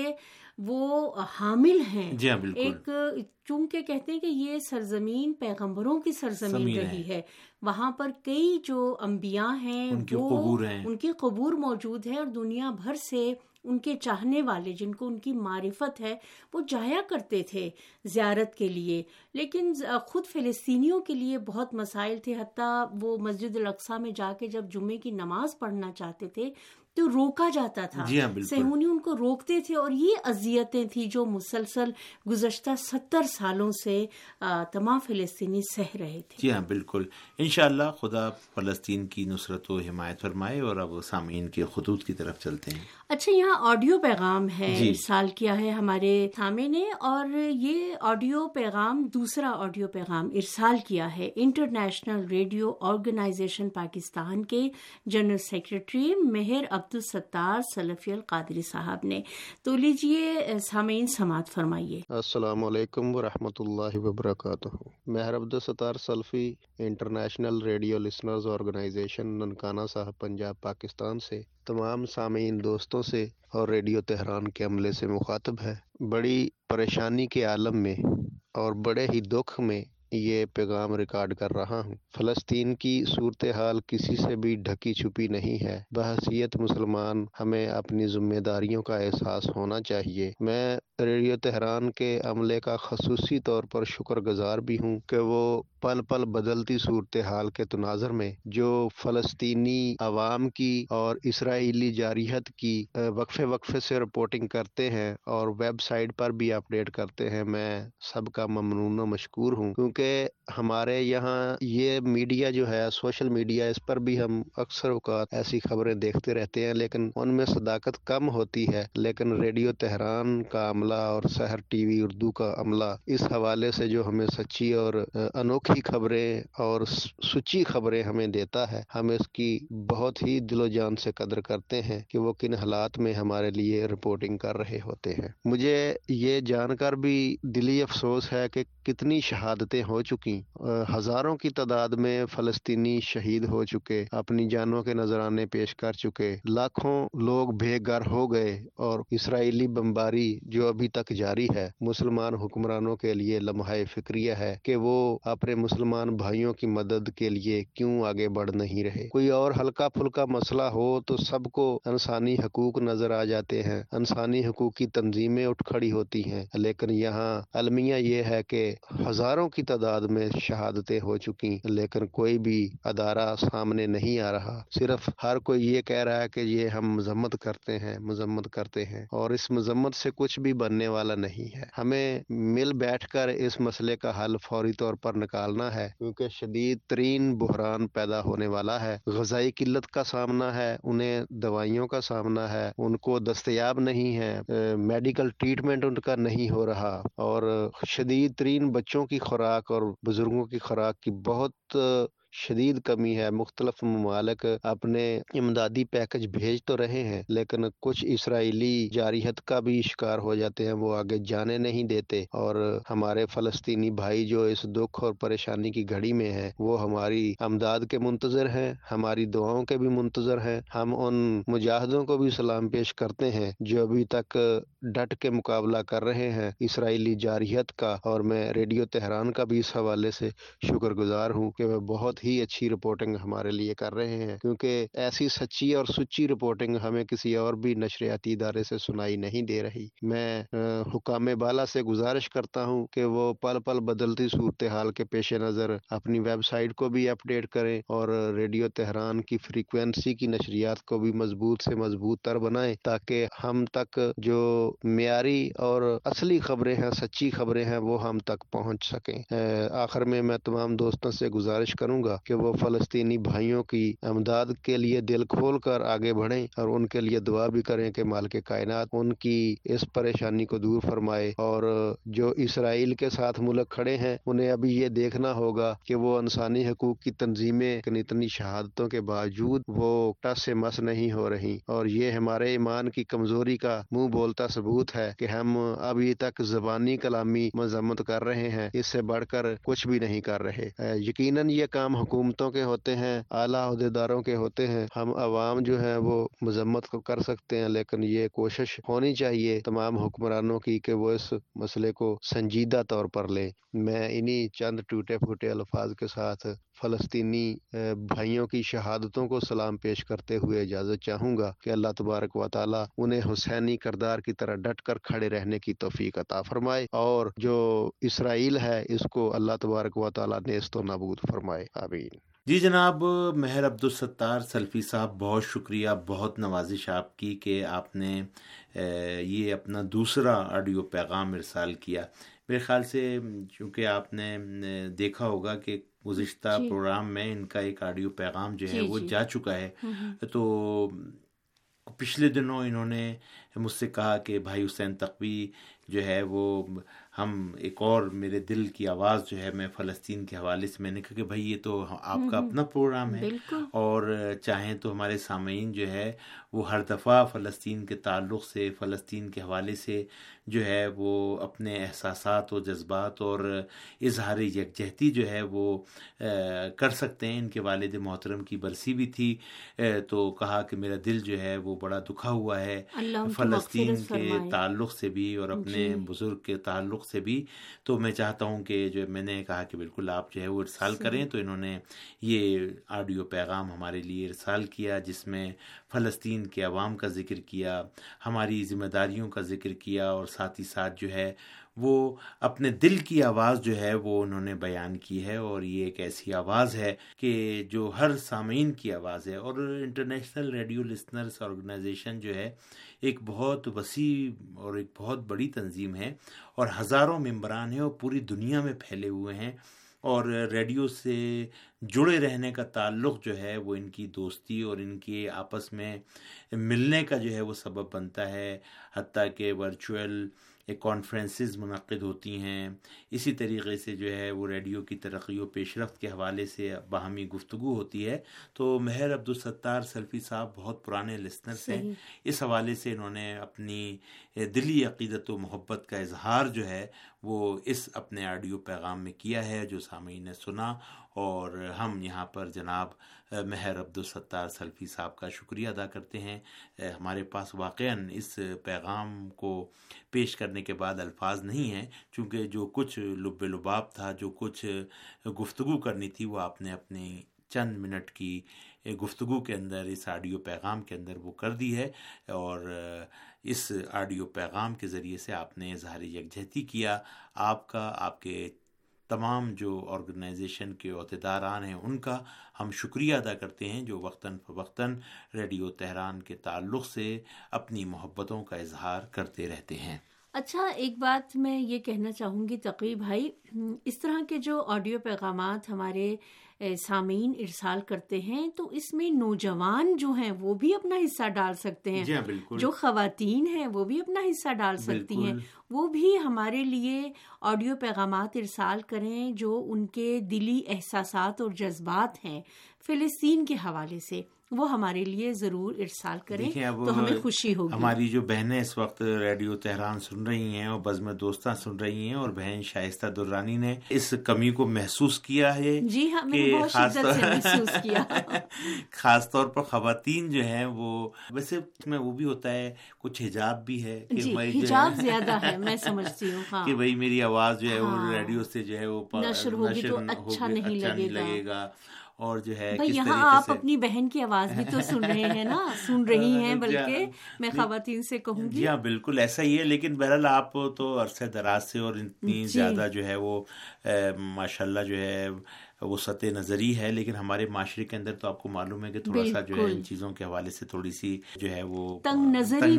وہ حامل ہیں۔ جی ہاں بالکل۔ ایک چونکہ کہتے ہیں کہ یہ سرزمین پیغمبروں کی سرزمین رہی ہے، وہاں پر کئی جو انبیاء ہیں ان کے قبور ہیں، ان کی قبور موجود ہے، اور دنیا بھر سے ان کے چاہنے والے جن کو ان کی معرفت ہے وہ جایا کرتے تھے زیارت کے لیے۔ لیکن خود فلسطینیوں کے لیے بہت مسائل تھے، حتیٰ وہ مسجد الاقصی میں جا کے جب جمعے کی نماز پڑھنا چاہتے تھے تو روکا جاتا تھا۔ جی ہاں بالکل۔ صہیونی ان کو روکتے تھے، اور یہ اذیتیں تھیں جو مسلسل گزشتہ 70 سالوں سے تمام فلسطینی سہ رہے تھے۔ جی ہاں بالکل۔ انشاءاللہ خدا فلسطین کی نصرت و حمایت فرمائے۔ اور اب سامعین کے خطوط کی طرف چلتے ہیں۔ اچھا، یہاں آڈیو پیغام ہے جی۔ ارسال کیا ہے ہمارے سامع نے، اور یہ آڈیو پیغام دوسرا آڈیو پیغام ارسال کیا ہے انٹرنیشنل ریڈیو آرگنائزیشن پاکستان کے جنرل سیکرٹری مہر عبدالستار سلفی القادری صاحب نے۔ تو لیجئے سامعین سماعت فرمائیے۔ السلام علیکم ورحمۃ اللہ وبرکاتہ۔ Mehr Abdul Sattar Salafi international radio listeners organisation Nankana Sahib Punjab Pakistan سے تمام سامعین دوستوں سے اور ریڈیو تہران کے عملے سے مخاطب ہے۔ بڑی پریشانی کے عالم میں اور بڑے ہی دکھ میں یہ پیغام ریکارڈ کر رہا ہوں۔ فلسطین کی صورتحال کسی سے بھی ڈھکی چھپی نہیں ہے۔ بحیثیت مسلمان ہمیں اپنی ذمہ داریوں کا احساس ہونا چاہیے۔ میں ریڈیو تہران کے عملے کا خصوصی طور پر شکر گزار بھی ہوں کہ وہ پل پل بدلتی صورتحال کے تناظر میں جو فلسطینی عوام کی اور اسرائیلی جارحیت کی وقفے سے رپورٹنگ کرتے ہیں اور ویب سائٹ پر بھی اپڈیٹ کرتے ہیں، میں سب کا ممنون و مشکور ہوں، کیونکہ ہمارے یہاں یہ میڈیا جو ہے سوشل میڈیا، اس پر بھی ہم اکثر اوقات ایسی خبریں دیکھتے رہتے ہیں لیکن ان میں صداقت کم ہوتی ہے، لیکن ریڈیو تہران کا عملہ اور سحر ٹی وی اردو کا عملہ اس حوالے سے جو ہمیں سچی اور انوکھی خبریں اور سچی خبریں ہمیں دیتا ہے، ہم اس کی بہت ہی دل و جان سے قدر کرتے ہیں کہ وہ کن حالات میں ہمارے لیے رپورٹنگ کر رہے ہوتے ہیں۔ مجھے یہ جان کر بھی دلی افسوس ہے کہ کتنی شہادتیں ہو چکی، ہزاروں کی تعداد میں فلسطینی شہید ہو چکے، اپنی جانوں کے نذرانے پیش کر چکے، لاکھوں لوگ بے گھر ہو گئے، اور اسرائیلی بمباری جو ابھی تک جاری ہے مسلمان حکمرانوں کے لیے لمحہ فکریہ ہے کہ وہ اپنے مسلمان بھائیوں کی مدد کے لیے کیوں آگے بڑھ نہیں رہے۔ کوئی اور ہلکا پھلکا مسئلہ ہو تو سب کو انسانی حقوق نظر آ جاتے ہیں، انسانی حقوق کی تنظیمیں اٹھ کھڑی ہوتی ہیں، لیکن یہاں المیہ یہ ہے کہ ہزاروں کی تعداد میں شہادتیں ہو چکی لیکن کوئی بھی ادارہ سامنے نہیں آ رہا، صرف ہر کوئی یہ کہہ رہا ہے کہ یہ ہم مذمت کرتے ہیں اور اس مذمت سے کچھ بھی بننے والا نہیں ہے۔ ہمیں مل بیٹھ کر اس مسئلے کا حل فوری طور پر نکالنا ہے، کیونکہ شدید ترین بحران پیدا ہونے والا ہے۔ غذائی قلت کا سامنا ہے، انہیں دوائیوں کا سامنا ہے، ان کو دستیاب نہیں ہے، میڈیکل ٹریٹمنٹ ان کا نہیں ہو رہا، اور شدید ترین بچوں کی خوراک اور بزرگوں کی خوراک کی بہت شدید کمی ہے۔ مختلف ممالک اپنے امدادی پیکج بھیج تو رہے ہیں لیکن کچھ اسرائیلی جارحیت کا بھی شکار ہو جاتے ہیں، وہ آگے جانے نہیں دیتے، اور ہمارے فلسطینی بھائی جو اس دکھ اور پریشانی کی گھڑی میں ہیں وہ ہماری امداد کے منتظر ہیں، ہماری دعاؤں کے بھی منتظر ہیں۔ ہم ان مجاہدوں کو بھی سلام پیش کرتے ہیں جو ابھی تک ڈٹ کے مقابلہ کر رہے ہیں اسرائیلی جارحیت کا، اور میں ریڈیو تہران کا بھی اس حوالے سے شکر گزار ہوں کہ وہ بہت ہی اچھی رپورٹنگ ہمارے لیے کر رہے ہیں، کیونکہ ایسی سچی اور سچی رپورٹنگ ہمیں کسی اور بھی نشریاتی ادارے سے سنائی نہیں دے رہی۔ میں حکام بالا سے گزارش کرتا ہوں کہ وہ پل پل بدلتی صورتحال کے پیش نظر اپنی ویب سائٹ کو بھی اپڈیٹ کریں اور ریڈیو تہران کی فریکوینسی کی نشریات کو بھی مضبوط سے مضبوط تر بنائیں تاکہ ہم تک جو معیاری اور اصلی خبریں ہیں، سچی خبریں ہیں، وہ ہم تک پہنچ سکیں۔ آخر میں تمام دوستوں سے گزارش کروں گا چاہوں گا کہ وہ فلسطینی بھائیوں کی امداد کے لیے دل کھول کر آگے بڑھیں اور ان کے لیے دعا بھی کریں کہ مالک کائنات ان کی اس پریشانی کو دور فرمائے. اور جو اسرائیل کے ساتھ ملک کھڑے ہیں انہیں ابھی یہ دیکھنا ہوگا کہ وہ انسانی حقوق کی تنظیمیں اتنی شہادتوں کے باوجود وہ ٹس سے مس نہیں ہو رہی، اور یہ ہمارے ایمان کی کمزوری کا منہ بولتا ثبوت ہے کہ ہم ابھی تک زبانی کلامی مذمت کر رہے ہیں، اس سے بڑھ کر کچھ بھی نہیں کر رہے. یقیناً یہ کام حکومتوں کے ہوتے ہیں، اعلیٰ عہدیداروں کے ہوتے ہیں، ہم عوام جو ہیں وہ مذمت کو کر سکتے ہیں، لیکن یہ کوشش ہونی چاہیے تمام حکمرانوں کی کہ وہ اس مسئلے کو سنجیدہ طور پر لیں. میں انہی چند ٹوٹے پھوٹے الفاظ کے ساتھ فلسطینی بھائیوں کی شہادتوں کو سلام پیش کرتے ہوئے اجازت چاہوں گا کہ اللہ تبارک و تعالی انہیں حسینی کردار کی طرح ڈٹ کر کھڑے رہنے کی توفیق عطا فرمائے، اور جو اسرائیل ہے اس کو اللہ تبارک و تعالی نیست و نابود فرمائے. آمین. جی جناب مہر عبدالستار سلفی صاحب، بہت شکریہ، بہت نوازش آپ کی کہ آپ نے یہ اپنا دوسرا آڈیو پیغام ارسال کیا. میرے خیال سے چونکہ آپ نے دیکھا ہوگا کہ گزشتہ پروگرام میں ان کا ایک آڈیو پیغام جو ہے وہ جا چکا ہے، تو پچھلے دنوں انہوں نے مجھ سے کہا کہ بھائی حسین تقوی جو ہے وہ ہم ایک اور میرے دل کی آواز جو ہے میں فلسطین کے حوالے سے، میں نے کہا کہ بھائی یہ تو آپ کا اپنا پروگرام ہے، اور چاہیں تو ہمارے سامعین جو ہے وہ ہر دفعہ فلسطین کے تعلق سے، فلسطین کے حوالے سے جو ہے وہ اپنے احساسات و جذبات اور اظہار یکجہتی جو ہے وہ کر سکتے ہیں. ان کے والد محترم کی برسی بھی تھی، تو کہا کہ میرا دل جو ہے وہ بڑا دکھا ہوا ہے فلسطین کے تعلق سے بھی اور اپنے بزرگ کے تعلق سے بھی. تو میں چاہتا ہوں کہ جو میں نے کہا کہ بالکل آپ جو ہے وہ ارسال کریں، تو انہوں نے یہ آڈیو پیغام ہمارے لیے ارسال کیا جس میں فلسطین کے عوام کا ذکر کیا، ہماری ذمہ داریوں کا ذکر کیا، اور ساتھ ہی ساتھ جو ہے وہ اپنے دل کی آواز جو ہے وہ انہوں نے بیان کی ہے. اور یہ ایک ایسی آواز ہے کہ جو ہر سامعین کی آواز ہے. اور انٹرنیشنل ریڈیو لسنرز آرگنائزیشن جو ہے ایک بہت وسیع اور ایک بہت بڑی تنظیم ہے، اور ہزاروں ممبران ہیں اور پوری دنیا میں پھیلے ہوئے ہیں، اور ریڈیو سے جڑے رہنے کا تعلق جو ہے وہ ان کی دوستی اور ان کے آپس میں ملنے کا جو ہے وہ سبب بنتا ہے. حتیٰ کہ ورچوئل کانفرنسز منعقد ہوتی ہیں. اسی طریقے سے جو ہے وہ ریڈیو کی ترقی و پیش رفت کے حوالے سے باہمی گفتگو ہوتی ہے. تو مہر عبدالستار سلفی صاحب بہت پرانے لسنرز ہیں، اس حوالے سے انہوں نے اپنی دلی عقیدت و محبت کا اظہار جو ہے وہ اس اپنے آڈیو پیغام میں کیا ہے، جو سامعین نے سنا. اور ہم یہاں پر جناب مہر عبدالستار سلفی صاحب کا شکریہ ادا کرتے ہیں. ہمارے پاس واقعاً اس پیغام کو پیش کرنے کے بعد الفاظ نہیں ہیں، چونکہ جو کچھ لب لباب تھا، جو کچھ گفتگو کرنی تھی، وہ آپ نے اپنی چند منٹ کی گفتگو کے اندر، اس آڈیو پیغام کے اندر وہ کر دی ہے. اور اس آڈیو پیغام کے ذریعے سے آپ نے اظہار یکجہتی کیا. آپ کا، آپ کے تمام جو آرگنائزیشن کے عہدیداران ہیں ان کا ہم شکریہ ادا کرتے ہیں، جو وقتاً فوقتاً ریڈیو تہران کے تعلق سے اپنی محبتوں کا اظہار کرتے رہتے ہیں. اچھا، ایک بات میں یہ کہنا چاہوں گی تقی بھائی، اس طرح کے جو آڈیو پیغامات ہمارے سامعین ارسال کرتے ہیں تو اس میں نوجوان جو ہیں وہ بھی اپنا حصہ ڈال سکتے ہیں. جی بالکل. جو خواتین ہیں وہ بھی اپنا حصہ ڈال سکتی ہیں، وہ بھی ہمارے لیے آڈیو پیغامات ارسال کریں جو ان کے دلی احساسات اور جذبات ہیں فلسطین کے حوالے سے، وہ ہمارے لیے ضرور ارسال کریں تو ہمیں خوشی ہوگی. ہماری جو بہنیں اس وقت ریڈیو تہران سن رہی ہیں اور بزم دوستاں سن رہی ہیں، اور بہن شائستہ درانی نے اس کمی کو محسوس کیا ہے. جی ہاں، میں نے بہت شدت سے محسوس کیا. خاص طور پر خواتین جو ہیں وہ، ویسے اس میں وہ بھی ہوتا ہے، کچھ حجاب بھی ہے کہ جی حجاب زیادہ ہے، میں سمجھتی ہوں ہاں، کہ بھئی میری آواز جو ہے وہ ریڈیو سے جو ہے وہ نشر ہوگی تو اچھا نہیں لگے گا. اور جو ہے یہاں آپ اپنی بہن کی آواز بھی تو سن رہے ہیں نا، سن رہی ہیں، بلکہ میں خواتین سے کہوں گی. جی ہاں بالکل ایسا ہی ہے. لیکن بہرحال آپ تو عرصہ دراز سے اور اتنی زیادہ جو ہے وہ ماشاءاللہ جو ہے وسعت نظری ہے، لیکن ہمارے معاشرے کے اندر تو آپ کو معلوم ہے کہ تھوڑا سا جو ہے ان چیزوں کے حوالے سے تھوڑی سی جو ہے وہ تنگ نظری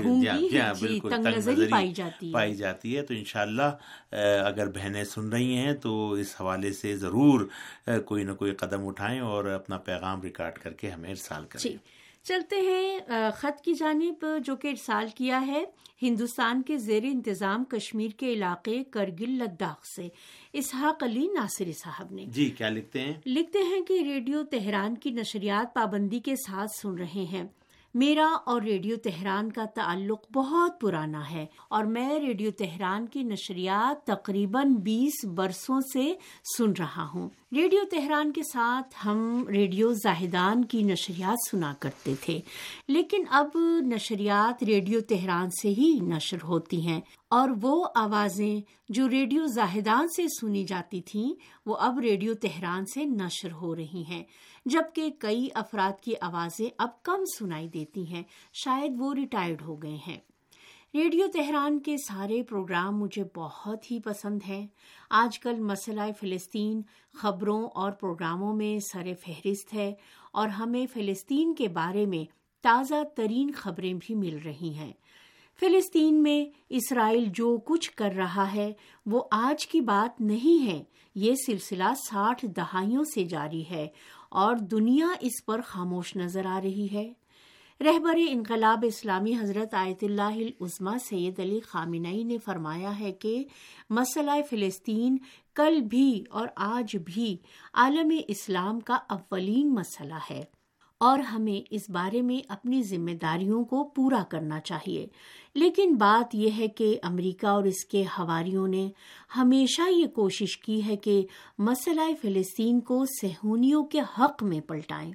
بالکل تنگ نظری پائی جاتی ہے. تو انشاءاللہ اگر بہنیں سن رہی ہیں تو اس حوالے سے ضرور کوئی نہ کوئی قدم اٹھائیں اور اپنا پیغام ریکارڈ کر کے ہمیں ارسال کریں. چلتے ہیں خط کی جانب جو کہ ارسال کیا ہے ہندوستان کے زیر انتظام کشمیر کے علاقے کرگل لداخ سے اسحاق علی ناصری صاحب نے. جی کیا لکھتے ہیں؟ لکھتے ہیں کہ ریڈیو تہران کی نشریات پابندی کے ساتھ سن رہے ہیں. میرا اور ریڈیو تہران کا تعلق بہت پرانا ہے اور میں ریڈیو تہران کی نشریات تقریباً 20 برسوں سے سن رہا ہوں. ریڈیو تہران کے ساتھ ہم ریڈیو زاہدان کی نشریات سنا کرتے تھے، لیکن اب نشریات ریڈیو تہران سے ہی نشر ہوتی ہیں اور وہ آوازیں جو ریڈیو زاہدان سے سنی جاتی تھیں وہ اب ریڈیو تہران سے نشر ہو رہی ہیں، جبکہ کئی افراد کی آوازیں اب کم سنائی دیتی ہیں، شاید وہ ریٹائرڈ ہو گئے ہیں. ریڈیو تہران کے سارے پروگرام مجھے بہت ہی پسند ہیں. آج کل مسئلہ فلسطین خبروں اور پروگراموں میں سر فہرست ہے اور ہمیں فلسطین کے بارے میں تازہ ترین خبریں بھی مل رہی ہیں. فلسطین میں اسرائیل جو کچھ کر رہا ہے وہ آج کی بات نہیں ہے، یہ سلسلہ 60 دہائیوں سے جاری ہے اور دنیا اس پر خاموش نظر آ رہی ہے. رہبر انقلاب اسلامی حضرت آیت اللہ العظمیٰ سید علی خامنئی نے فرمایا ہے کہ مسئلہ فلسطین کل بھی اور آج بھی عالم اسلام کا اولین مسئلہ ہے اور ہمیں اس بارے میں اپنی ذمہ داریوں کو پورا کرنا چاہیے. لیکن بات یہ ہے کہ امریکہ اور اس کے حواریوں نے ہمیشہ یہ کوشش کی ہے کہ مسئلہ فلسطین کو صہیونیوں کے حق میں پلٹائیں.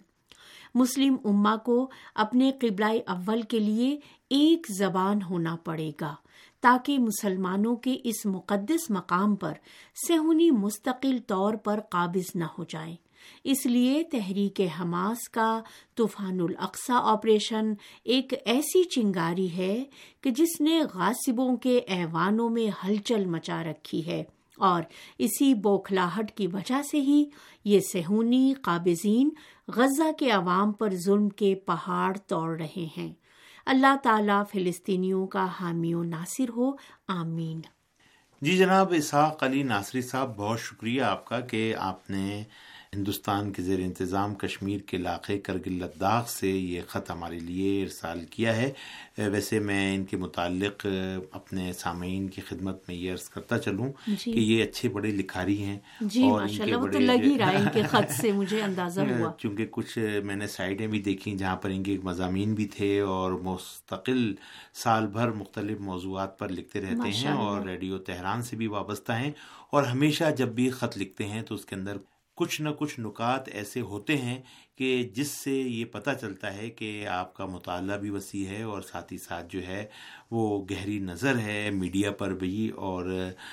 مسلم امہ کو اپنے قبلہ اول کے لیے ایک زبان ہونا پڑے گا تاکہ مسلمانوں کے اس مقدس مقام پر صہیونی مستقل طور پر قابض نہ ہو جائیں. اس لیے تحریک حماس کا طوفان الاقصی آپریشن ایک ایسی چنگاری ہے کہ جس نے غاصبوں کے ایوانوں میں ہلچل مچا رکھی ہے اور اسی بوکھلاہٹ کی وجہ سے ہی یہ صہیونی قابضین غزہ کے عوام پر ظلم کے پہاڑ توڑ رہے ہیں. اللہ تعالیٰ فلسطینیوں کا حامی و ناصر ہو، آمین. جی جناب اسحاق علی ناصری صاحب، بہت شکریہ آپ کا کہ آپ نے ہندوستان کے زیر انتظام کشمیر کے علاقے کرگل لداخ سے یہ خط ہمارے لیے ارسال کیا ہے. ویسے میں ان کے متعلق اپنے سامعین کی خدمت میں یہ عرض کرتا چلوں کہ یہ اچھے بڑے لکھاری ہیں. جی ماشاءاللہ، وہ تو لگ ہی رہا ہے ان کے خط سے، مجھے اندازہ ہوا. چونکہ کچھ میں نے سائٹیں بھی دیکھیں جہاں پر ان کے مضامین بھی تھے اور مستقل سال بھر مختلف موضوعات پر لکھتے رہتے ہیں اور ریڈیو تہران سے بھی وابستہ ہیں. اور ہمیشہ جب بھی خط لکھتے ہیں تو اس کے اندر کچھ نہ کچھ نکات ایسے ہوتے ہیں کہ جس سے یہ پتہ چلتا ہے کہ آپ کا مطالعہ بھی وسیع ہے اور ساتھ ہی ساتھ جو ہے وہ گہری نظر ہے میڈیا پر بھی اور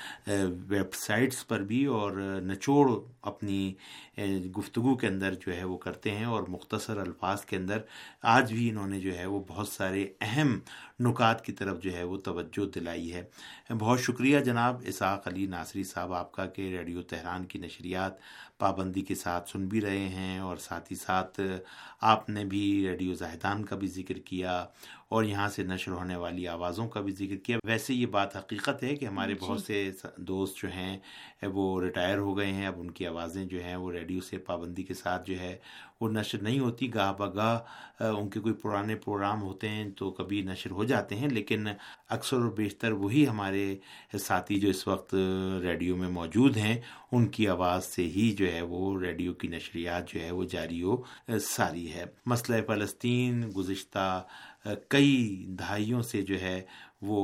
ویب سائٹس پر بھی، اور نچوڑ اپنی گفتگو کے اندر جو ہے وہ کرتے ہیں اور مختصر الفاظ کے اندر آج بھی انہوں نے جو ہے وہ بہت سارے اہم نکات کی طرف جو ہے وہ توجہ دلائی ہے. بہت شکریہ جناب اسحاق علی ناصری صاحب آپ کا کہ ریڈیو تہران کی نشریات پابندی کے ساتھ سن بھی رہے ہیں اور ساتھ ہی ساتھ آپ نے بھی ریڈیو زاہدان کا بھی ذکر کیا اور یہاں سے نشر ہونے والی آوازوں کا بھی ذکر کیا. ویسے یہ بات حقیقت ہے کہ ہمارے بہت سے دوست جو ہیں وہ ریٹائر ہو گئے ہیں، اب ان کی آوازیں جو ہیں وہ ریڈیو سے پابندی کے ساتھ جو ہے وہ نشر نہیں ہوتی. گاہ بگاہ ان کے کوئی پرانے پروگرام ہوتے ہیں تو کبھی نشر ہو جاتے ہیں، لیکن اکثر اور بیشتر وہی ہمارے ساتھی جو اس وقت ریڈیو میں موجود ہیں ان کی آواز سے ہی جو ہے وہ ریڈیو کی نشریات جو ہے وہ جاری و ساری ہے. مسئلہ فلسطین گزشتہ کئی دہائیوں سے جو ہے وہ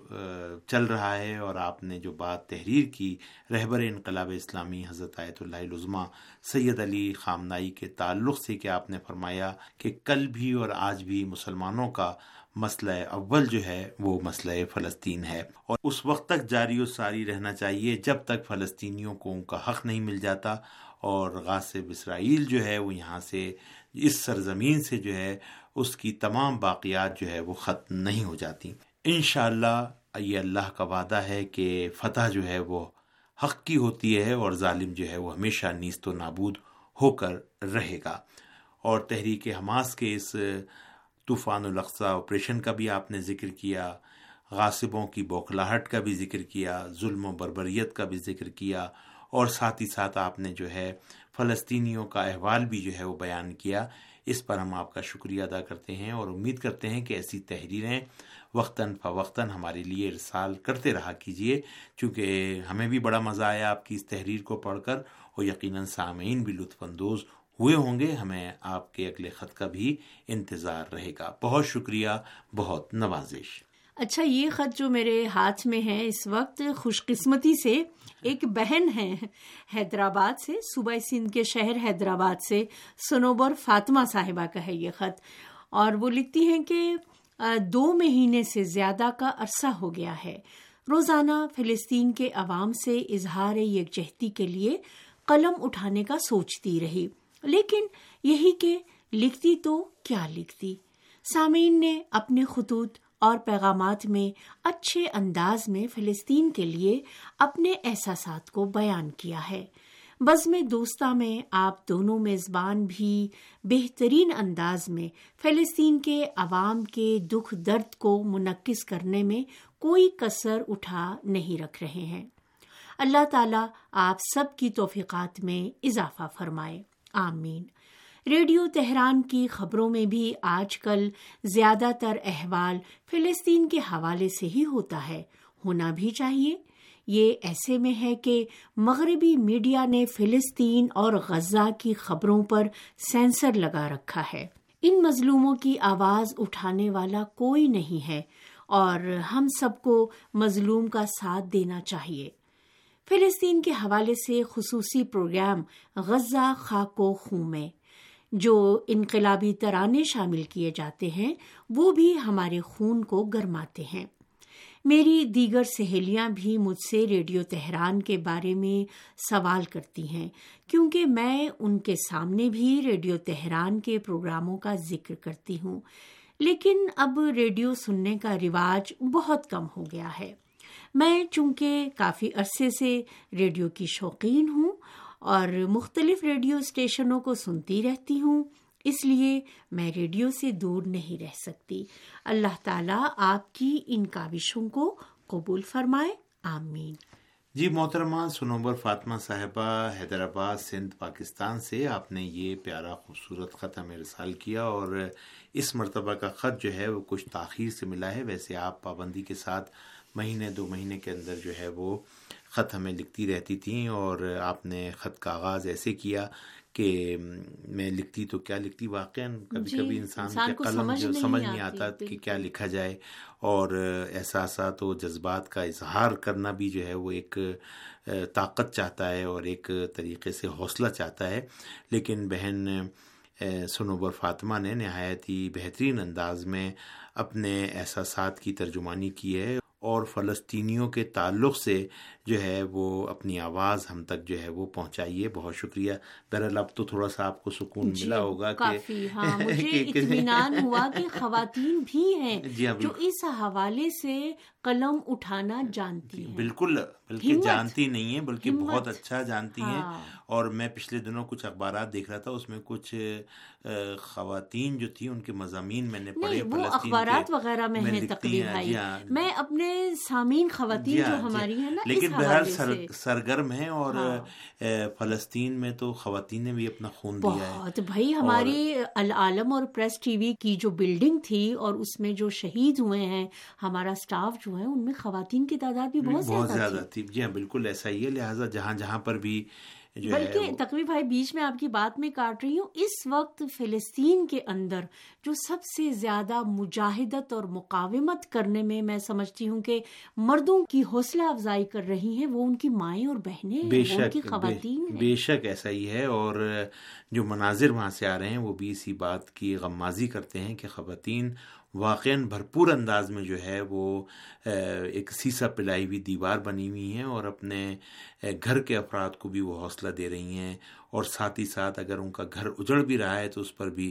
چل رہا ہے اور آپ نے جو بات تحریر کی رہبر انقلاب اسلامی حضرت آیت اللہ العظمیٰ سید علی خامنئی کے تعلق سے کہ آپ نے فرمایا کہ کل بھی اور آج بھی مسلمانوں کا مسئلہ اول جو ہے وہ مسئلہ فلسطین ہے اور اس وقت تک جاری و ساری رہنا چاہیے جب تک فلسطینیوں کو ان کا حق نہیں مل جاتا اور غاصب اسرائیل جو ہے وہ یہاں سے اس سرزمین سے جو ہے اس کی تمام باقیات جو ہے وہ ختم نہیں ہو جاتی. انشاءاللہ یہ اللہ کا وعدہ ہے کہ فتح جو ہے وہ حق کی ہوتی ہے اور ظالم جو ہے وہ ہمیشہ نیست و نابود ہو کر رہے گا۔ اور تحریک حماس کے اس طوفان الاقصی آپریشن کا بھی آپ نے ذکر کیا، غاصبوں کی بوکھلاہٹ کا بھی ذکر کیا، ظلم و بربریت کا بھی ذکر کیا، اور ساتھ ہی ساتھ آپ نے جو ہے فلسطینیوں کا احوال بھی جو ہے وہ بیان کیا۔ اس پر ہم آپ کا شکریہ ادا کرتے ہیں اور امید کرتے ہیں کہ ایسی تحریریں وقتاً فوقتاً ہمارے لیے ارسال کرتے رہا کیجیے، چونکہ ہمیں بھی بڑا مزہ آیا آپ کی اس تحریر کو پڑھ کر، اور یقیناً سامعین بھی لطف اندوز ہوئے ہوں گے۔ ہمیں آپ کے اگلے خط کا بھی انتظار رہے گا۔ بہت شکریہ، بہت نوازش۔ اچھا، یہ خط جو میرے ہاتھ میں ہے اس وقت، خوش قسمتی سے ایک بہن ہے حیدرآباد سے، صوبہ سندھ کے شہر حیدرآباد سے سنوبر فاطمہ صاحبہ کا ہے یہ خط، اور وہ لکھتی ہیں کہ 2 مہینے سے زیادہ کا عرصہ ہو گیا ہے روزانہ فلسطین کے عوام سے اظہار یکجہتی کے لیے قلم اٹھانے کا سوچتی رہی، لیکن یہی کہ لکھتی تو کیا لکھتی۔ سامعین نے اپنے خطوط اور پیغامات میں اچھے انداز میں فلسطین کے لیے اپنے احساسات کو بیان کیا ہے۔ بزم دوستہ میں آپ دونوں میزبان بھی بہترین انداز میں فلسطین کے عوام کے دکھ درد کو منعکس کرنے میں کوئی کسر اٹھا نہیں رکھ رہے ہیں۔ اللہ تعالیٰ آپ سب کی توفیقات میں اضافہ فرمائے، آمین۔ ریڈیو تہران کی خبروں میں بھی آج کل زیادہ تر احوال فلسطین کے حوالے سے ہی ہوتا ہے، ہونا بھی چاہیے۔ یہ ایسے میں ہے کہ مغربی میڈیا نے فلسطین اور غزہ کی خبروں پر سینسر لگا رکھا ہے۔ ان مظلوموں کی آواز اٹھانے والا کوئی نہیں ہے، اور ہم سب کو مظلوم کا ساتھ دینا چاہیے۔ فلسطین کے حوالے سے خصوصی پروگرام غزہ خاک و خون میں جو انقلابی ترانے شامل کیے جاتے ہیں وہ بھی ہمارے خون کو گرماتے ہیں۔ میری دیگر سہیلیاں بھی مجھ سے ریڈیو تہران کے بارے میں سوال کرتی ہیں، کیونکہ میں ان کے سامنے بھی ریڈیو تہران کے پروگراموں کا ذکر کرتی ہوں، لیکن اب ریڈیو سننے کا رواج بہت کم ہو گیا ہے۔ میں چونکہ کافی عرصے سے ریڈیو کی شوقین ہوں اور مختلف ریڈیو اسٹیشنوں کو سنتی رہتی ہوں، اس لیے میں ریڈیو سے دور نہیں رہ سکتی۔ اللہ تعالیٰ آپ کی ان کاوشوں کو قبول فرمائے، آمین۔ جی محترمہ سنوبر فاطمہ صاحبہ حیدرآباد سندھ پاکستان سے آپ نے یہ پیارا خوبصورت خط ہمیں ارسال کیا، اور اس مرتبہ کا خط جو ہے وہ کچھ تاخیر سے ملا ہے۔ ویسے آپ پابندی کے ساتھ مہینے 2 مہینے کے اندر جو ہے وہ خط ہمیں لکھتی رہتی تھیں، اور آپ نے خط کا آغاز ایسے کیا کہ میں لکھتی تو کیا لکھتی، واقعاً کبھی کبھی انسان کے قلم جو سمجھ نہیں آتا کہ کیا لکھا جائے، اور احساسات و جذبات کا اظہار کرنا بھی جو ہے وہ ایک طاقت چاہتا ہے اور ایک طریقے سے حوصلہ چاہتا ہے۔ لیکن بہن سنوبر فاطمہ نے نہایت ہی بہترین انداز میں اپنے احساسات کی ترجمانی کی ہے، اور فلسطینیوں کے تعلق سے جو ہے وہ اپنی آواز ہم تک جو ہے وہ پہنچائیے۔ بہت شکریہ۔ بہرحال اب تو تھوڑا سا آپ کو سکون ملا ہوگا کافی، ہاں مجھے اطمینان ہوا کہ خواتین بھی ہیں جو اس حوالے سے قلم اٹھانا جانتی ہیں۔ بالکل جانتی نہیں ہیں بلکہ بہت اچھا جانتی ہیں۔ اور میں پچھلے دنوں کچھ اخبارات دیکھ رہا تھا، اس میں کچھ خواتین جو تھی ان کے مضامین میں نے پڑھے، وہ اخبارات وغیرہ میں ہیں تقریباً بھائی۔ میں اپنے سامعین خواتین جو ہماری ہیں نا، لیکن بہرحال سرگرم ہیں، اور فلسطین میں تو خواتین نے بھی اپنا خون دیا ہے بہت بھائی۔ ہماری العالم اور پریس ٹی وی کی جو بلڈنگ تھی اور اس میں جو شہید ہوئے ہیں ہمارا سٹاف جو ہے، ان میں خواتین کی تعداد بھی بہت زیادہ تھی۔ جی ہاں بالکل ایسا ہی ہے، لہٰذا جہاں جہاں پر بھی بلکہ تقریب بھائی بیچ میں آپ کی بات میں کاٹ رہی ہوں، اس وقت فلسطین کے اندر جو سب سے زیادہ مجاہدت اور مقاومت کرنے میں میں سمجھتی ہوں کہ مردوں کی حوصلہ افزائی کر رہی ہیں، وہ ان کی مائیں اور بہنیں، وہ ان کی خواتین ہیں۔ بے شک ایسا ہی ہے، اور جو مناظر وہاں سے آ رہے ہیں وہ بھی اسی بات کی غمازی کرتے ہیں کہ خواتین واقعاً بھرپور انداز میں جو ہے وہ ایک سیسا پلائی ہوئی دیوار بنی ہوئی ہیں، اور اپنے گھر کے افراد کو بھی وہ حوصلہ دے رہی ہیں، اور ساتھ ہی ساتھ اگر ان کا گھر اجڑ بھی رہا ہے تو اس پر بھی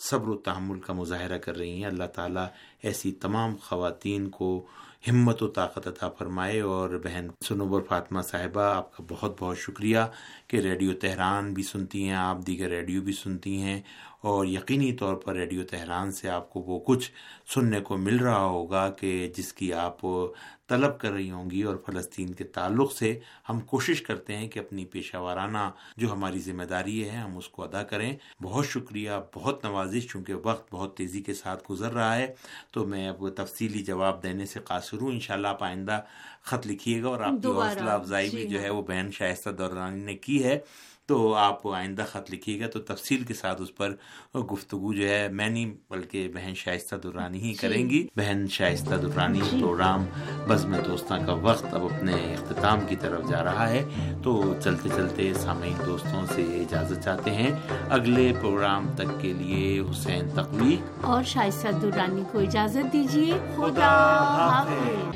صبر و تحمل کا مظاہرہ کر رہی ہیں. اللہ تعالیٰ ایسی تمام خواتین کو ہمت و طاقت عطا فرمائے. اور بہن سنوبر فاطمہ صاحبہ، آپ کا بہت بہت شکریہ کہ ریڈیو تہران بھی سنتی ہیں آپ، دیگر ریڈیو بھی سنتی ہیں، اور یقینی طور پر ریڈیو تہران سے آپ کو وہ کچھ سننے کو مل رہا ہوگا کہ جس کی آپ طلب کر رہی ہوں گی. اور فلسطین کے تعلق سے ہم کوشش کرتے ہیں کہ اپنی پیشہ وارانہ جو ہماری ذمہ داری ہے ہم اس کو ادا کریں. بہت شکریہ، بہت نوازش. چونکہ وقت بہت تیزی کے ساتھ گزر رہا ہے تو میں اب تفصیلی جواب دینے سے قاصر ہوں. انشاءاللہ آپ آئندہ خط لکھیے گا، اور آپ کی حوصلہ افزائی بھی جو ہے وہ بہن شائستہ دورانی نے کی ہے، تو آپ آئندہ خط لکھیے گا تو تفصیل کے ساتھ اس پر گفتگو جو ہے میں نہیں بلکہ بہن شائستہ درانی ہی کریں گی. بہن شائستہ درانی پروگرام بزم دوستاں کا وقت اب اپنے اختتام کی طرف جا رہا ہے، تو چلتے چلتے سامعین دوستوں سے اجازت چاہتے ہیں. اگلے پروگرام تک کے لیے حسین تقوی اور شائستہ درانی کو اجازت دیجیے. خدا حافظ.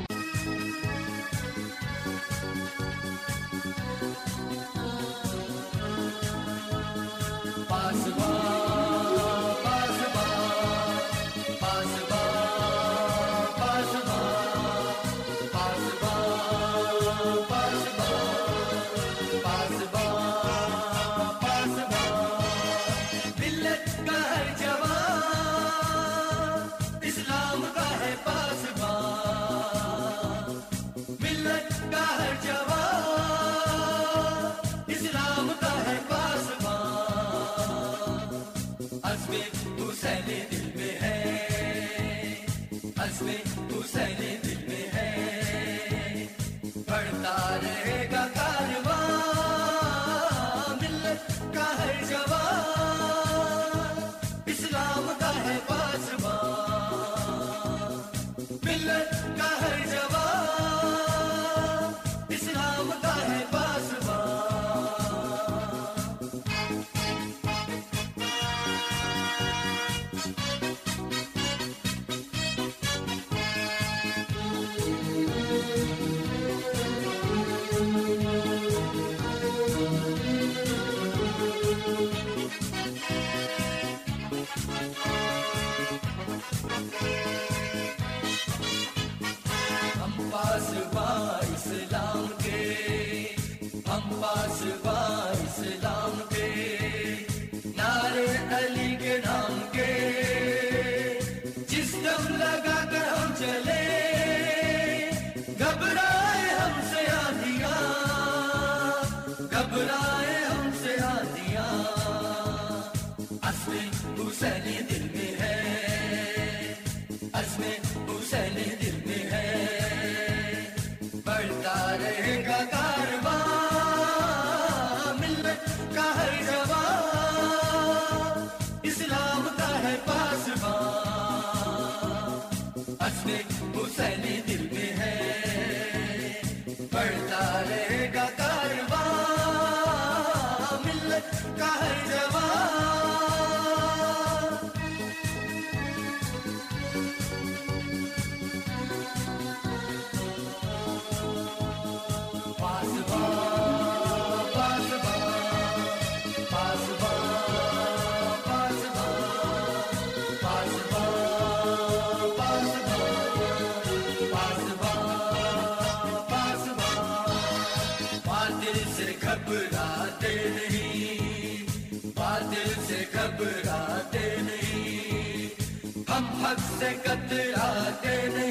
سے کتراتے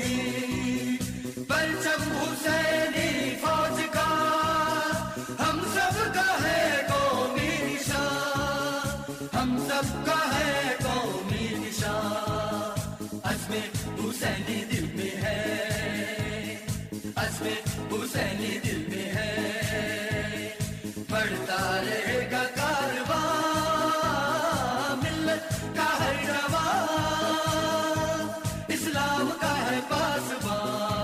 نہیں، پرچم حسینی فوج کا ہم سب کا ہے قومی نشان، ہم سب کا ہے قومی نشان، عزم حسینی دل میں ہے، عزم حسینی دل میں ہے، بڑھتا رہے گا کارواں ملت کا ہے رواں، اسلام کا ہے پاسباں،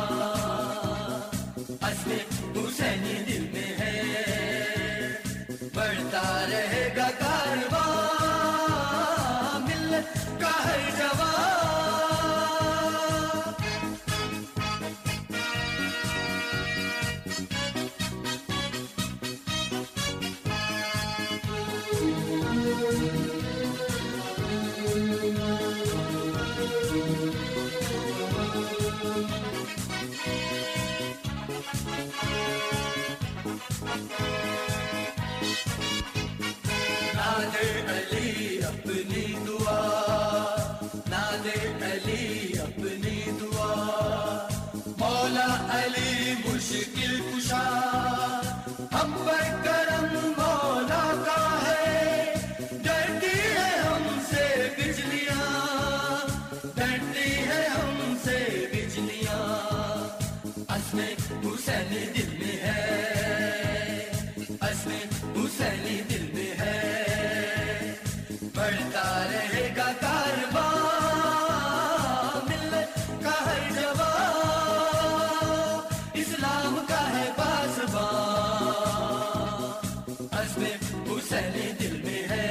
عزم حسینی دل میں ہے، بڑھتا رہے گا کارواں ملت کا ہے جواں۔ अली अपनी दुआ, मौला अली मुश्किल कुशा, हम पर करम मौला का है, डरती है हमसे बिजलियां, डरती है हमसे बिजलियां, अस्मे हुसैनी दिल में है, अस्मे हुसैनी दिल में है, बढ़ता रहेगा कारवां, मिल्लत का हर जवां, इस्लाम का है पासबां, अस्मे हुसैनी दिल में है,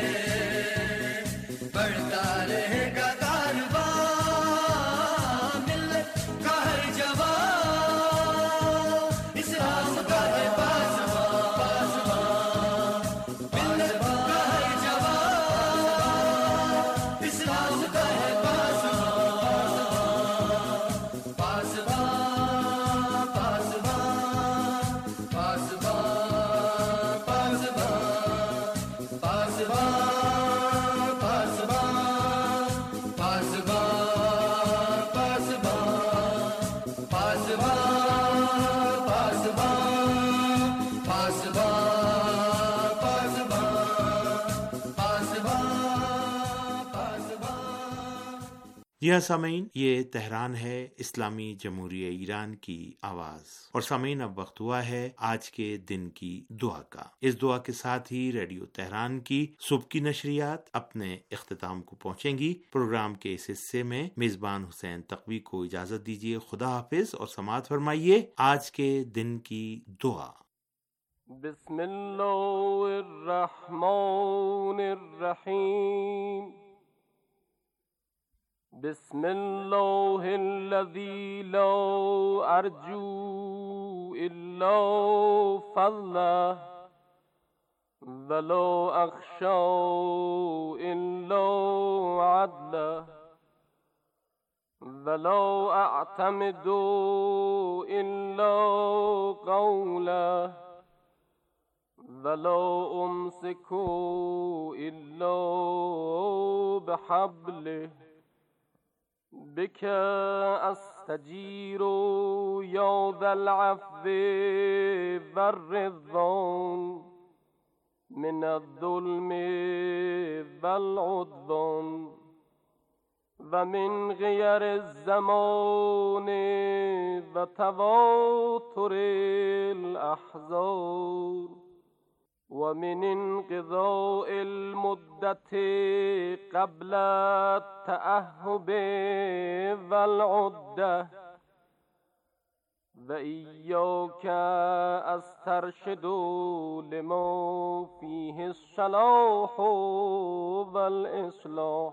बढ़ता रहेगा कारवां, मिल्लत का हर जवां, इस्लाम का है पासबां, मिल्लत का हर जवां, इस्लाम का है पासबां, पासबां, पासबां, पासबां, पासबां, पासबां, पासबां, पासबां, पासबां, पासबां, पासबां, जी हाँ सामीन, ये तेहरान है, इस्लामी जमहूरिया ईरान की आवाज़। और सामीन, अब वक्त हुआ है आज के दिन की दुआ का। इस दुआ के साथ ही रेडियो तेहरान की सुबह की नशरियात अपने इख्तिताम को पहुँचेंगी। प्रोग्राम के इस हिस्से में मेज़बान हुसैन तक़वी को इजाज़त दीजिए। खुदा हाफिज और समाअत फरमाइए आज के दिन की दुआ। बिस्मिल्लाहिर्रहमानिर्रहीम। बिस्मिल्लाहिल्लज़ी ला अर्जू इल्ला फज़लह वला अख़शा इल्ला अदलह वला अअतमिदु इल्ला क़ौलह वला उम्सिकु इल्ला बिहब्लिह बिक अस्तजीरो या ज़ल अफ़्वी वर्रिज़्वान मिनज़्ज़ुल्मि वल उद्वान व मिन ग़ियरिज़्ज़मानि व तवातुरिल अहज़ान व मिन इंक़िज़ाइल मुद्दति क़ब्ल तअह्हुबि वल उद्दह व इय्याक अस्तरशिदु लिमा फ़ीहि अस्सलाहु वल इस्लाह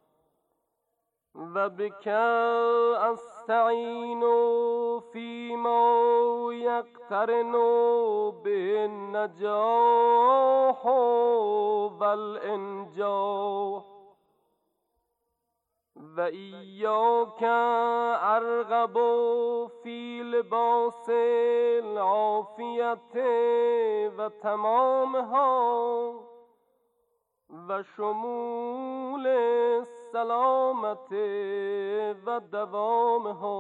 व बिक अस्तईनु फ़ीमा यक़्तरिनु बिन नजाह वल इंजाह व इय्याक अरग़बु फ़ी लिबासिल आफ़ियति व तमामहा व शुमूल सलामति व दवामहा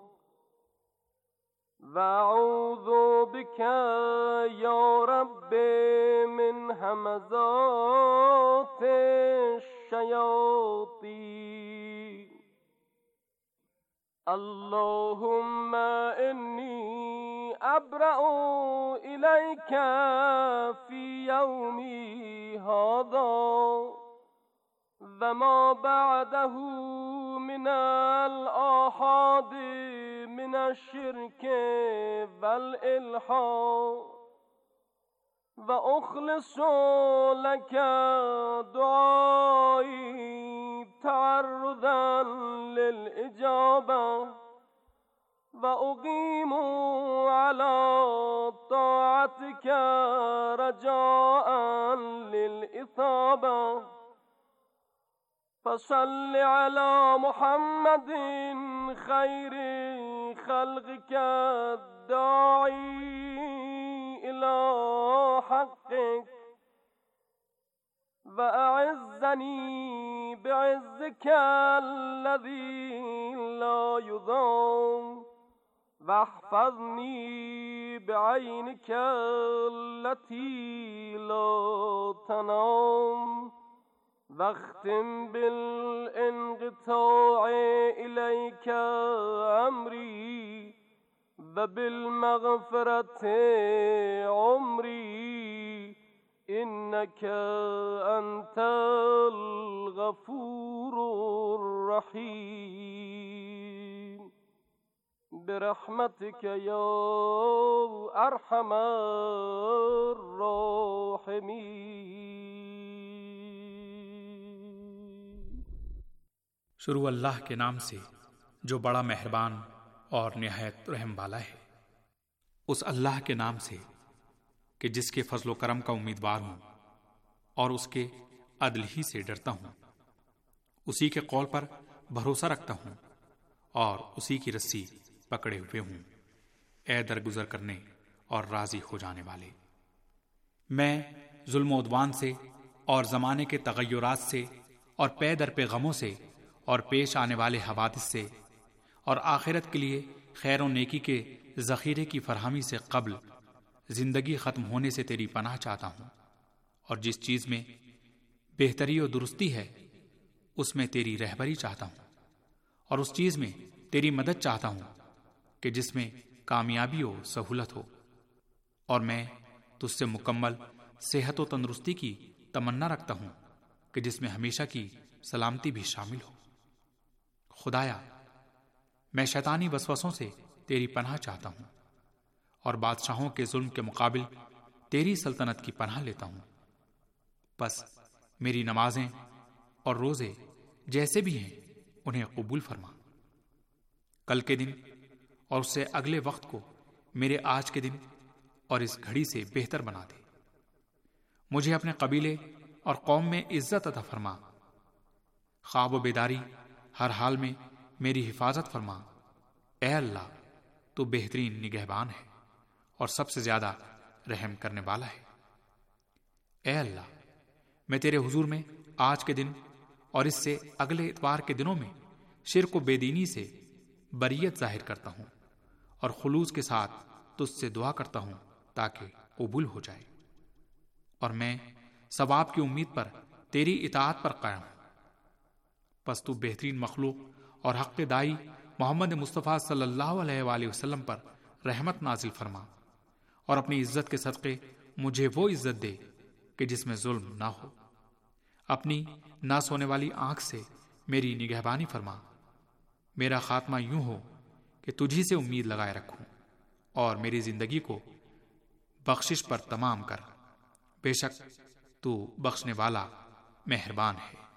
व अऊज़ु बिक या रब्बि मिन हमज़ातिश शयातीन। अल्लाहुम्मा इन्नी अब्रअु इलैका फ़ी यौमी हाज़ा व मा बअदहु मिनल आहादी मिनश शिर्की वल इल्हाद व उख़लिसु लका दुआई तअर्रुज़न लिल इजाबा व उक़ीमु अला ताअतिका रजाअन लिल इसाबा फसल्लि अला मुहम्मदिन खैरि खल्क़िका दाई इला हक़्क़िक व अअज़्ज़नी بعزك الذي لا يضام واحفظني بعينك التي لا تنام واختم بالانقطاع إليك أمري وبالمغفرة عمري إنك أنت الغفور الرحيم برحمتك يا أرحم الراحمين. شروع اللہ کے نام سے جو بڑا مہربان اور نہایت رحم والا ہے. اس اللہ کے نام سے کہ جس کے فضل و کرم کا امیدوار ہوں اور اس کے عدل ہی سے ڈرتا ہوں. اسی کے قول پر بھروسہ رکھتا ہوں اور اسی کی رسی پکڑے ہوئے ہوں. اے درگزر کرنے اور راضی ہو جانے والے، میں ظلم و عدوان سے اور زمانے کے تغیرات سے اور پے در پہ غموں سے اور پیش آنے والے حوادث سے اور آخرت کے لیے خیر و نیکی کے ذخیرے کی فراہمی سے قبل زندگی ختم ہونے سے تیری پناہ چاہتا ہوں. اور جس چیز میں بہتری و درستی ہے اس میں تیری رہبری چاہتا ہوں، اور اس چیز میں تیری مدد چاہتا ہوں کہ جس میں کامیابی و سہولت ہو. اور میں تجھ سے مکمل صحت و تندرستی کی تمنا رکھتا ہوں کہ جس میں ہمیشہ کی سلامتی بھی شامل ہو. خدایا، میں شیطانی وسوسوں سے تیری پناہ چاہتا ہوں اور بادشاہوں کے ظلم کے مقابل تیری سلطنت کی پناہ لیتا ہوں. بس میری نمازیں اور روزے جیسے بھی ہیں انہیں قبول فرما. کل کے دن اور اس سے اگلے وقت کو میرے آج کے دن اور اس گھڑی سے بہتر بنا دے. مجھے اپنے قبیلے اور قوم میں عزت عطا فرما. خواب و بیداری ہر حال میں میری حفاظت فرما. اے اللہ، تو بہترین نگہبان ہے اور سب سے زیادہ رحم کرنے والا ہے. اے اللہ، میں تیرے حضور میں آج کے دن اور اس سے اگلے اتوار کے دنوں میں شرک و بے دینی سے بریت ظاہر کرتا ہوں اور خلوص کے ساتھ تجھ سے دعا کرتا ہوں تاکہ قبول ہو جائے. اور میں ثواب کی امید پر تیری اطاعت پر قائم ہوں. پس تو بہترین مخلوق اور حق دائی محمد مصطفیٰ صلی اللہ علیہ وآلہ وسلم پر رحمت نازل فرما اور اپنی عزت کے صدقے مجھے وہ عزت دے کہ جس میں ظلم نہ ہو. اپنی نہ سونے والی آنکھ سے میری نگہبانی فرما. میرا خاتمہ یوں ہو کہ تجھی سے امید لگائے رکھوں اور میری زندگی کو بخشش پر تمام کر. بے شک تو بخشنے والا مہربان ہے.